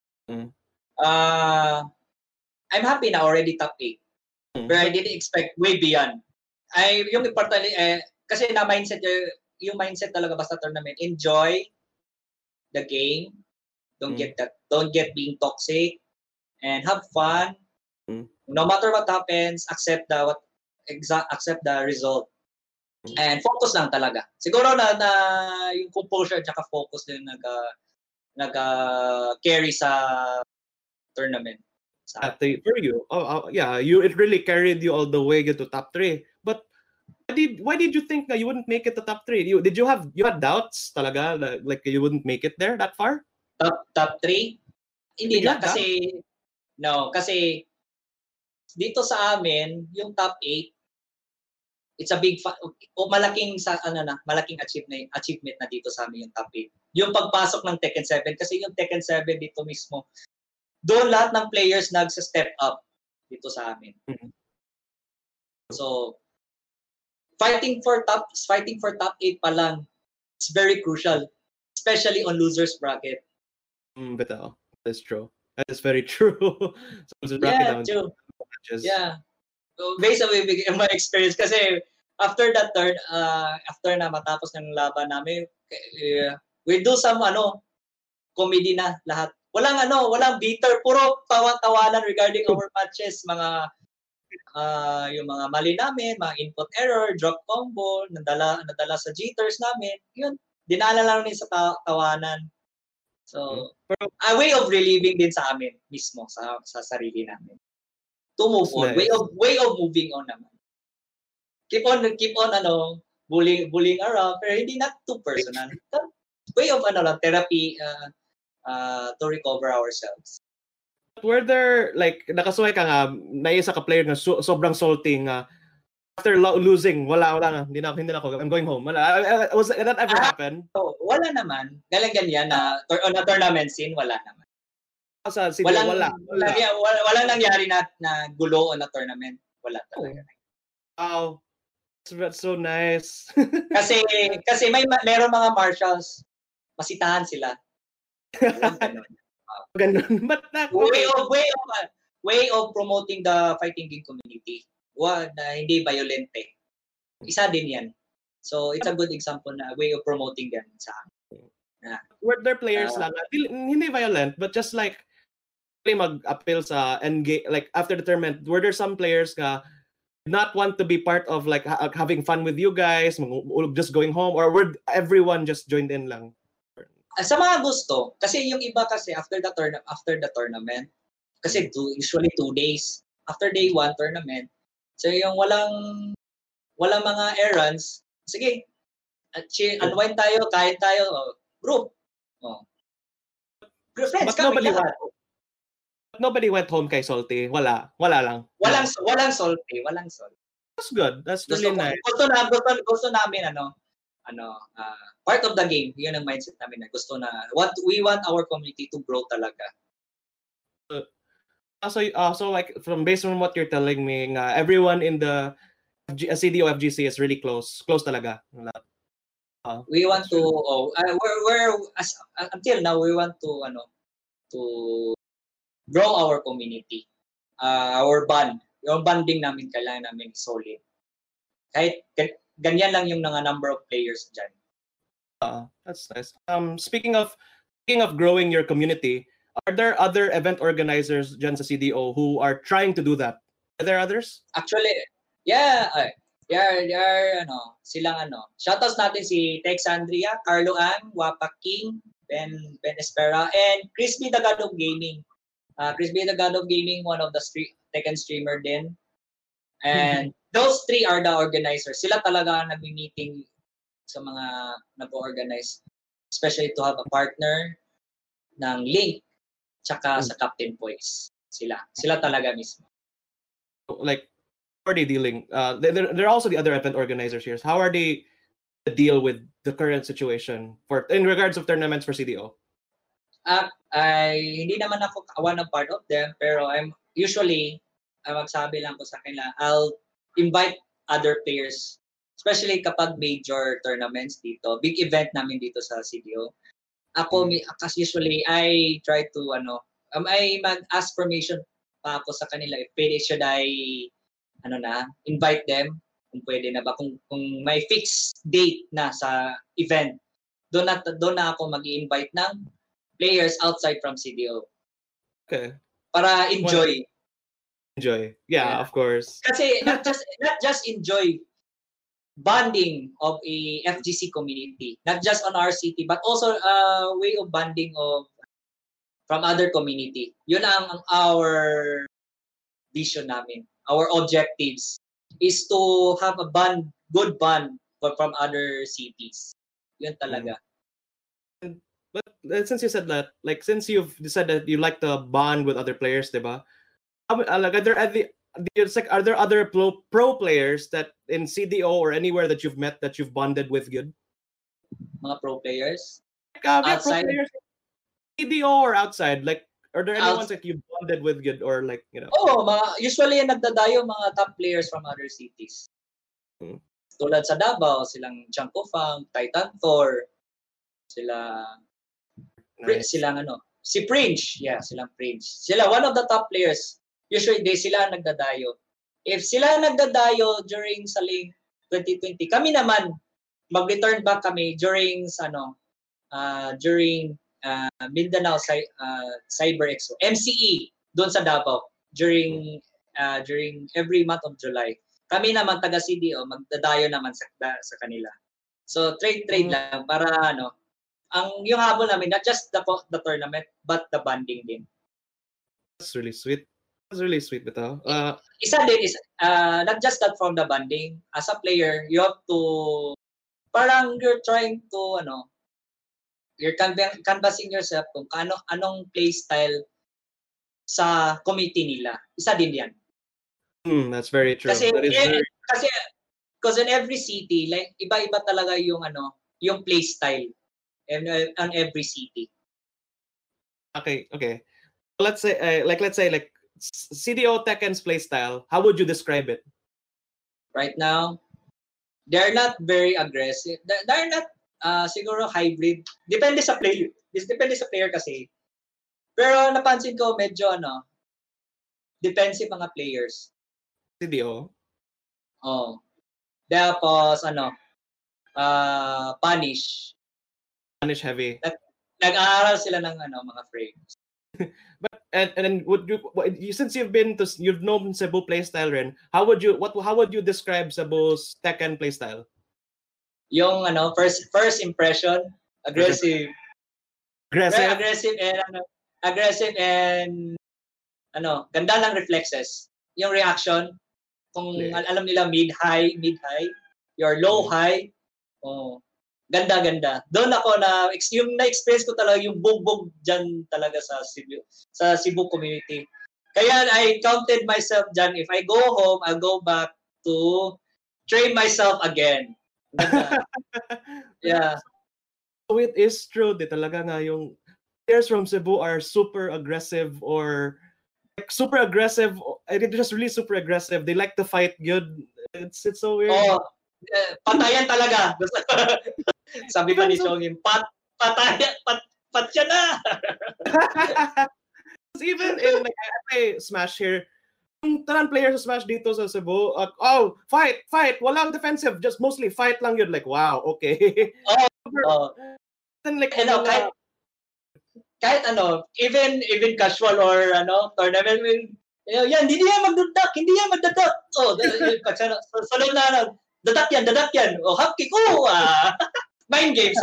I'm happy na already top 8. But I didn't expect way beyond. Yung importante, kasi yung mindset talaga basta tournament, enjoy the game. Don't get being toxic and have fun. No matter what happens, accept the result. And focus lang talaga. Siguro na yung composure at saka focus din nag-carry sa tournament. For you, it really carried you all the way to top 3. But why did you think that you wouldn't make it to top 3? You had doubts talaga like you wouldn't make it there that far? Top 3? Hindi na kasi dito sa amin yung top 8 it's a big malaking achievement na dito sa amin yung top 8. Yung pagpasok ng Tekken 7 kasi yung Tekken 7 dito mismo doon lahat ng players nagsa-step up dito sa amin. So fighting for top 8 pa lang, it's very crucial, especially on losers bracket. Bitaw. That's true. That is very true. So, true. Yeah. So based on my experience kasi after that third after na matapos ng laban namin, we do some comedy na lahat. Walang bitter, puro tawa-tawanan regarding our matches, mga yung mga mali namin, mga input error, drop combo, nadala sa jitters namin. Yun, dinala lang din sa tawanan. So, a way of relieving din sa amin mismo, sa sarili namin. To move on. Nice. Way of moving on naman. Keep on bullying around, pero hindi not too personal. Way of therapy to recover ourselves. Were there, like, nakasuway ka nga, naisa ka player na sobrang salty nga, after losing, wala na, hindi na ako, I'm going home. Was that ever happen? Wala naman. Ganyan na on a tournament scene, wala naman. Walang nangyari na gulo on a tournament. Wala talaga. Wow. That's so nice. kasi meron mga marshals, masitahan sila. Ganun. But way of promoting the fighting game community. Na hindi violente. Isa din yan. So it's a good example na way of promoting them sa amin. Were there players lang, hindi violent, but just like mag-appeal sa endgame, like after the tournament, were there some players nga not want to be part of like having fun with you guys, just going home, or would everyone just joined in lang? Sa mga gusto, kasi yung iba kasi after the tournament, kasi usually 2 days after day 1 tournament, so yung walang mga errands, sige, unwind tayo, kain tayo, group. Friends, nobody went home kay Salty. Wala lang. Walang salty. That's good. That's really nice. Gusto namin part of the game. Yun ang mindset namin na we want our community to grow talaga. So like based on what you're telling me, everyone in the CDO FGC is really close talaga. We want to until now we want to grow our community. Our bond. Yung bonding namin kailangan namin solid. Kahit ganyan lang yung mga number of players dyan. That's nice. Speaking of growing your community, Are there other event organizers dyan sa CDO who are trying to do that? Are there others? Actually, yeah, they are silang Shoutouts natin si Texandria, Carlo Ang, Wapa King, Ben Espera, and Crispy the God of Gaming. Crispy the God of Gaming, one of the Tekken streamer din. And those three are the organizers. Sila talaga nagmi-meeting sa mga nag-organize. Especially to have a partner ng Link tsaka sa Captain Poise. Sila talaga mismo. Like, how are they dealing? There are also the other event organizers here. How are they deal with the current situation in regards of tournaments for CDO? Hindi naman ako one of part of them, pero magsabi lang ko sa kanila, I'll invite other players, especially kapag major tournaments dito, big event namin dito sa CDO. Kasi usually, I try to, I mag-ask permission pa ako sa kanila if pwede should I, invite them, kung pwede na ba, kung may fixed date na sa event, doon na ako mag-i-invite ng players outside from CDO. Okay. Para enjoy. Yeah, of course. Kasi not just enjoy bonding of a FGC community, not just on our city, but also a way of bonding from other community. Yun ang our vision namin. Our objectives is to have a good bond from other cities. Yun talaga. But since you said that, since you've said that you like to bond with other players, diba? Are there other pro players that in CDO or anywhere that you've met that you've bonded with good? Mga pro players? Outside? Pro players, CDO or outside? Are there any ones that you've bonded with good or usually nagdadayo mga top players from other cities. Tulad sa Davao, silang Chanko Fang, Titan Thor, si Prince. Yeah, silang Prince. Sila one of the top players. Usually sila nagdadayo. If sila nagdadayo during sa Link 2020, kami naman mag-return back kami during Mindanao Cyber Expo, MCE doon sa Davao during every month of July. Kami naman taga CDO magdadayo naman sa kanila. So trade lang para yung habol namin, not just the tournament, but the bonding din. That's really sweet. That's really sweet, bitaw. Isa din is, not just that from the bonding, as a player, you have to, parang you're trying to, you're canvassing yourself kung anong play style sa committee nila. Isa din yan. That's very true. Kasi in every city, iba-iba talaga yung play style. On every city. Okay. Let's say CDO Tekken's playstyle. How would you describe it? Right now, they're not very aggressive. They're not siguro hybrid. Depende sa player. Depende sa player kasi. Pero napansin ko medyo defensive mga players. CDO. Oh. Tapos punish heavy. Nag-aaral sila ng mga frames. But and then since you've known Cebu playstyle rin, how would you describe Cebu's Tekken playstyle? Yung first impression, aggressive and ganda ng reflexes. Yung reaction, kung alam nila mid-high, your low-high, ganda. Doon ako yung na-experience ko talaga yung bugbog dyan talaga sa Cebu community. Kaya I counted myself dyan. If I go home, I'll go back to train myself again. Ganda. Yeah. So it is true. Talaga nga yung players from Cebu are super aggressive or super aggressive. They're just really super aggressive. They like to fight good. It's so weird. Patayan talaga. Sabi pa ni Chongin, patayan, pat siya na. Even in Smash here, yung tanan players sa Smash dito sa Cebu, fight, walang defensive, just mostly fight lang yun. Wow, okay. Then kahit ano, even casual or tournament, yan, hindi yan magdadak. Oh, sunod na, dadak yan. Oh, half kick, mind game.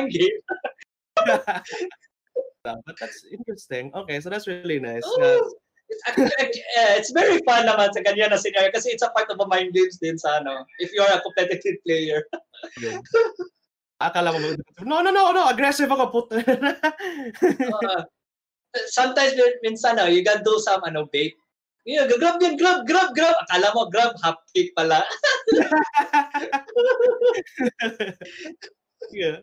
But that's interesting. Okay, so that's really nice. It's very fun naman sa ganyan na scenario kasi it's a part of a mind games din sa if you're a competitive player. Akala mo, no, aggressive ako, puto. Sometimes, minsan, you can do some, bait. Grab yan, grab. Akala mo, grab, half kick pala. Yeah.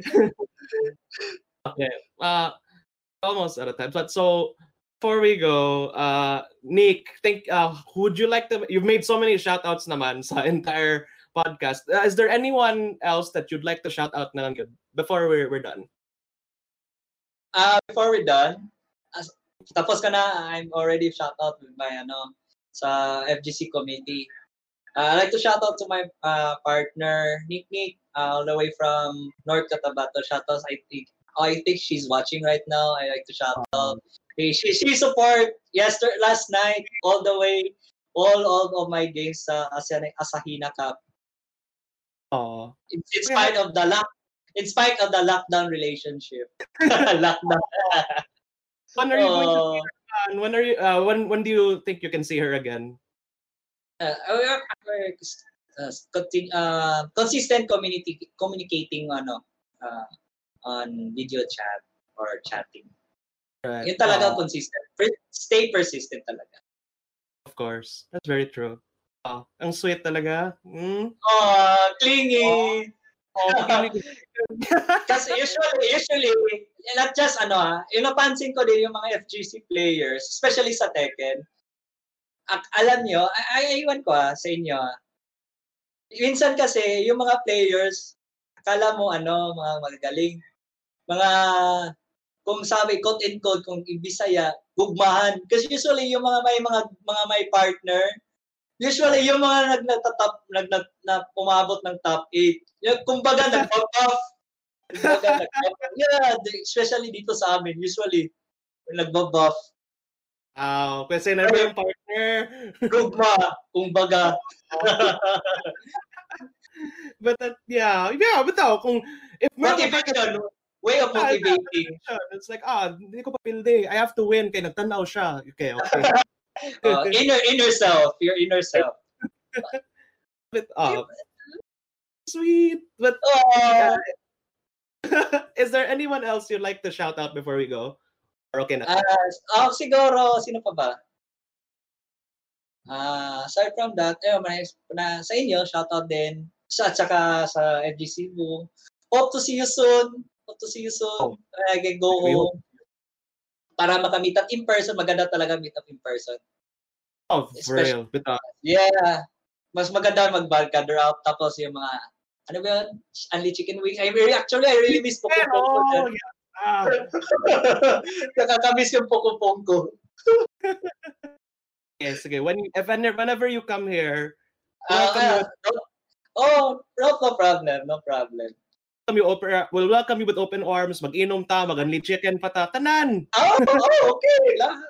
Okay. Almost out of time. But so, before we go, Nick, would you like to? You've made so many shout-outs naman sa entire podcast. Is there anyone else that you'd like to shout out na before we're done? Before we're done, tapos ka na, I'm already shout out with my sa FGC committee. I'd like to shout out to my partner Nick, all the way from North Cotabato. Shout out, I think she's watching right now. I like to shout out. She support last night all the way, all of my games sa Asahina Cup. Oh. In spite of the lockdown relationship. Lockdown. When are you going to see her again? When do you think you can see her again? Consistent communicating on video chat or chatting. Right. Yun talaga consistent. Stay persistent talaga. Of course. That's very true. Ang sweet talaga. Clingy. Kasi usually, not just yung napansin ko din yung mga FGC players, especially sa Tekken. Alam nyo, iwan ko sa inyo. Minsan kasi, yung mga players, akala mo mga magagaling. Mga, kung sabi, quote and quote, kung ibisaya, gugmahan. Kasi usually, yung mga may partner, usually, yung mga umabot ng top 8. Yung, kumbaga, nag-buff. Yeah, especially dito sa amin, usually, nag-buff. Kasi na yung partner. Gugma, kumbaga. But kung if motivation, way of motivating. It's like, hindi ko pa pilde. I have to win. Kaya nagtanaw siya. Okay. Inner self. Your inner self. But, sweet. But is there anyone else you'd like to shout out before we go? Or okay na? Siguro, sino pa ba? Aside from that, sa inyo, shout out din. At saka sa FGC Cebu. Hope to see you soon. I can go home. Para makamit up in person. Maganda talaga meet up in person. Oh, for real. Yeah. Mas maganda mag-gather out. Tapos yung mga, ano ba yun? Only chicken wings. I really miss Pokopongko. Nakakamiss yung Pokopongko. Yes, okay. Whenever you come here, no problem. We'll welcome you with open arms. Mag-inom ta, mag-only chicken pa ta. Tanan! Okay.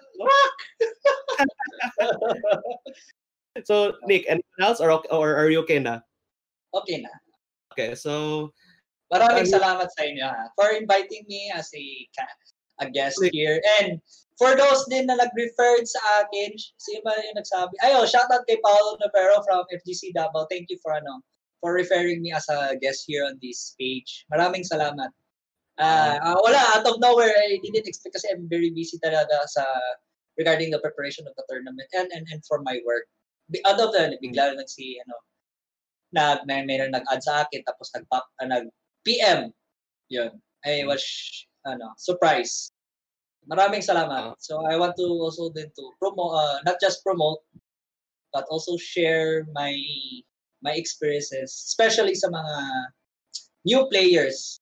So, Nick, anything else or are you okay na? Okay na. Okay, so maraming salamat sa inyo for inviting me as a guest here. And for those din na nag-referred sa akin, sino ba yung nagsabi? Shout out kay Paolo Novero from FGC Davao. Thank you for referring me as a guest here on this page. Maraming salamat. Wala, out of nowhere, I didn't expect kasi I'm very busy talaga regarding the preparation of the tournament and for my work. Out of that, bigla lang mayroon nag-add sa akin tapos nag-PM. Yun. I was surprised. Maraming salamat. So I want to also then to promote, not just promote, but also share my experiences, especially sa mga new players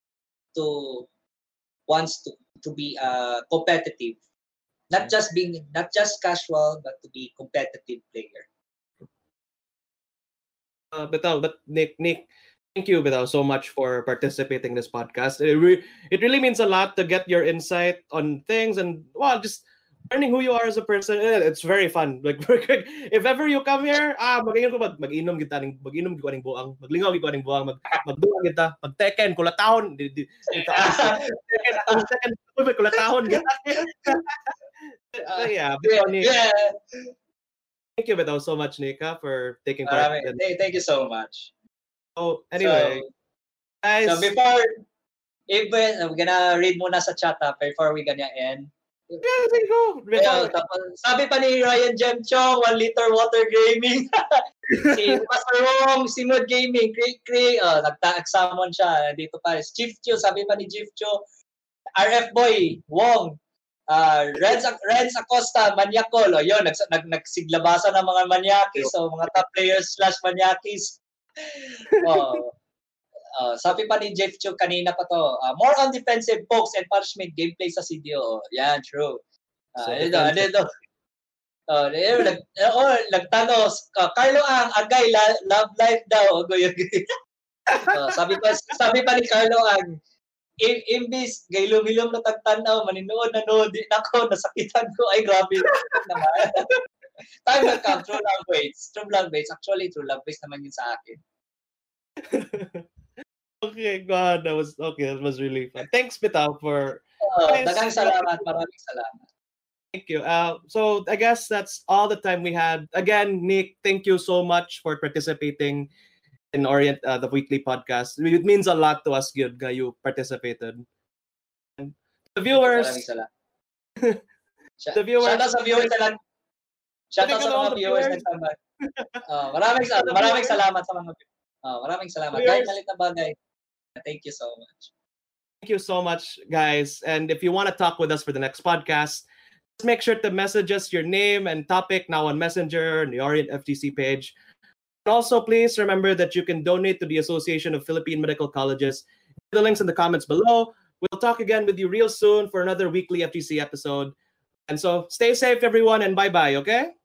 wants to be competitive. Not just casual, but to be competitive player. But Nick, thank Thank you, Bitaw, so much for participating in this podcast. It really means a lot to get your insight on things and just learning who you are as a person. It's very fun. Like if ever you come here, mag-inom kita ning buang, maglingaw kita ning buang, magduwa kita, pag-Tekken kulatahon, dito Tekken kulatahon. Yeah. Thank you, Bitaw, so much, Nika, for taking part. Thank you so much. Oh, anyway, guys. So before, I'm gonna read muna sa chat before we gonna end. Yeah, there you go. Sabi pa ni Ryan Jem Chong, 1 liter water gaming. Si Master Wong, Simod Gaming, nagta-examon siya. Dito pa, Chief Cho, sabi pa ni Chief Cho, RF Boy, Wong, Renz Acosta, Manyakol. O yun, nagsiglabasa ng mga Manyakis, so mga top players / Manyakis. Sabi pa ni Jeff Chu kanina pa to, more on defensive pokes and punishment gameplay sa CDO. Yan, true. Nagtanong, Carlo Ang, agay, love life daw. Sabi pa ni Carlo Ang, imbis gay lumilom na tagtanaw, maninood di nako, nasakitan ko. Ay, grabe naman. Time will come, true love waits. Actually, true love waits naman yun sa akin. Okay, God, that was really fun. Thanks, Bitaw, for daghang salamat, maraming salamat. Thank you. So I guess that's all the time we had. Again, Nick, thank you so much for participating in Orient, the weekly podcast. It means a lot to us, good guy, you participated. And the viewers, shout out sa viewers na lang. Shout out sa mga viewers na tambay. Maraming salamat sa mga viewers. Maraming salamat. Kahit malit na bagay. Thank you so much. Thank you so much, guys. And if you want to talk with us for the next podcast, just make sure to message us your name and topic now on Messenger and the Orient FTC page. And also, please remember that you can donate to the Association of Philippine Medical Colleges. The links in the comments below. We'll talk again with you real soon for another weekly FTC episode. And so stay safe, everyone, and bye-bye, okay?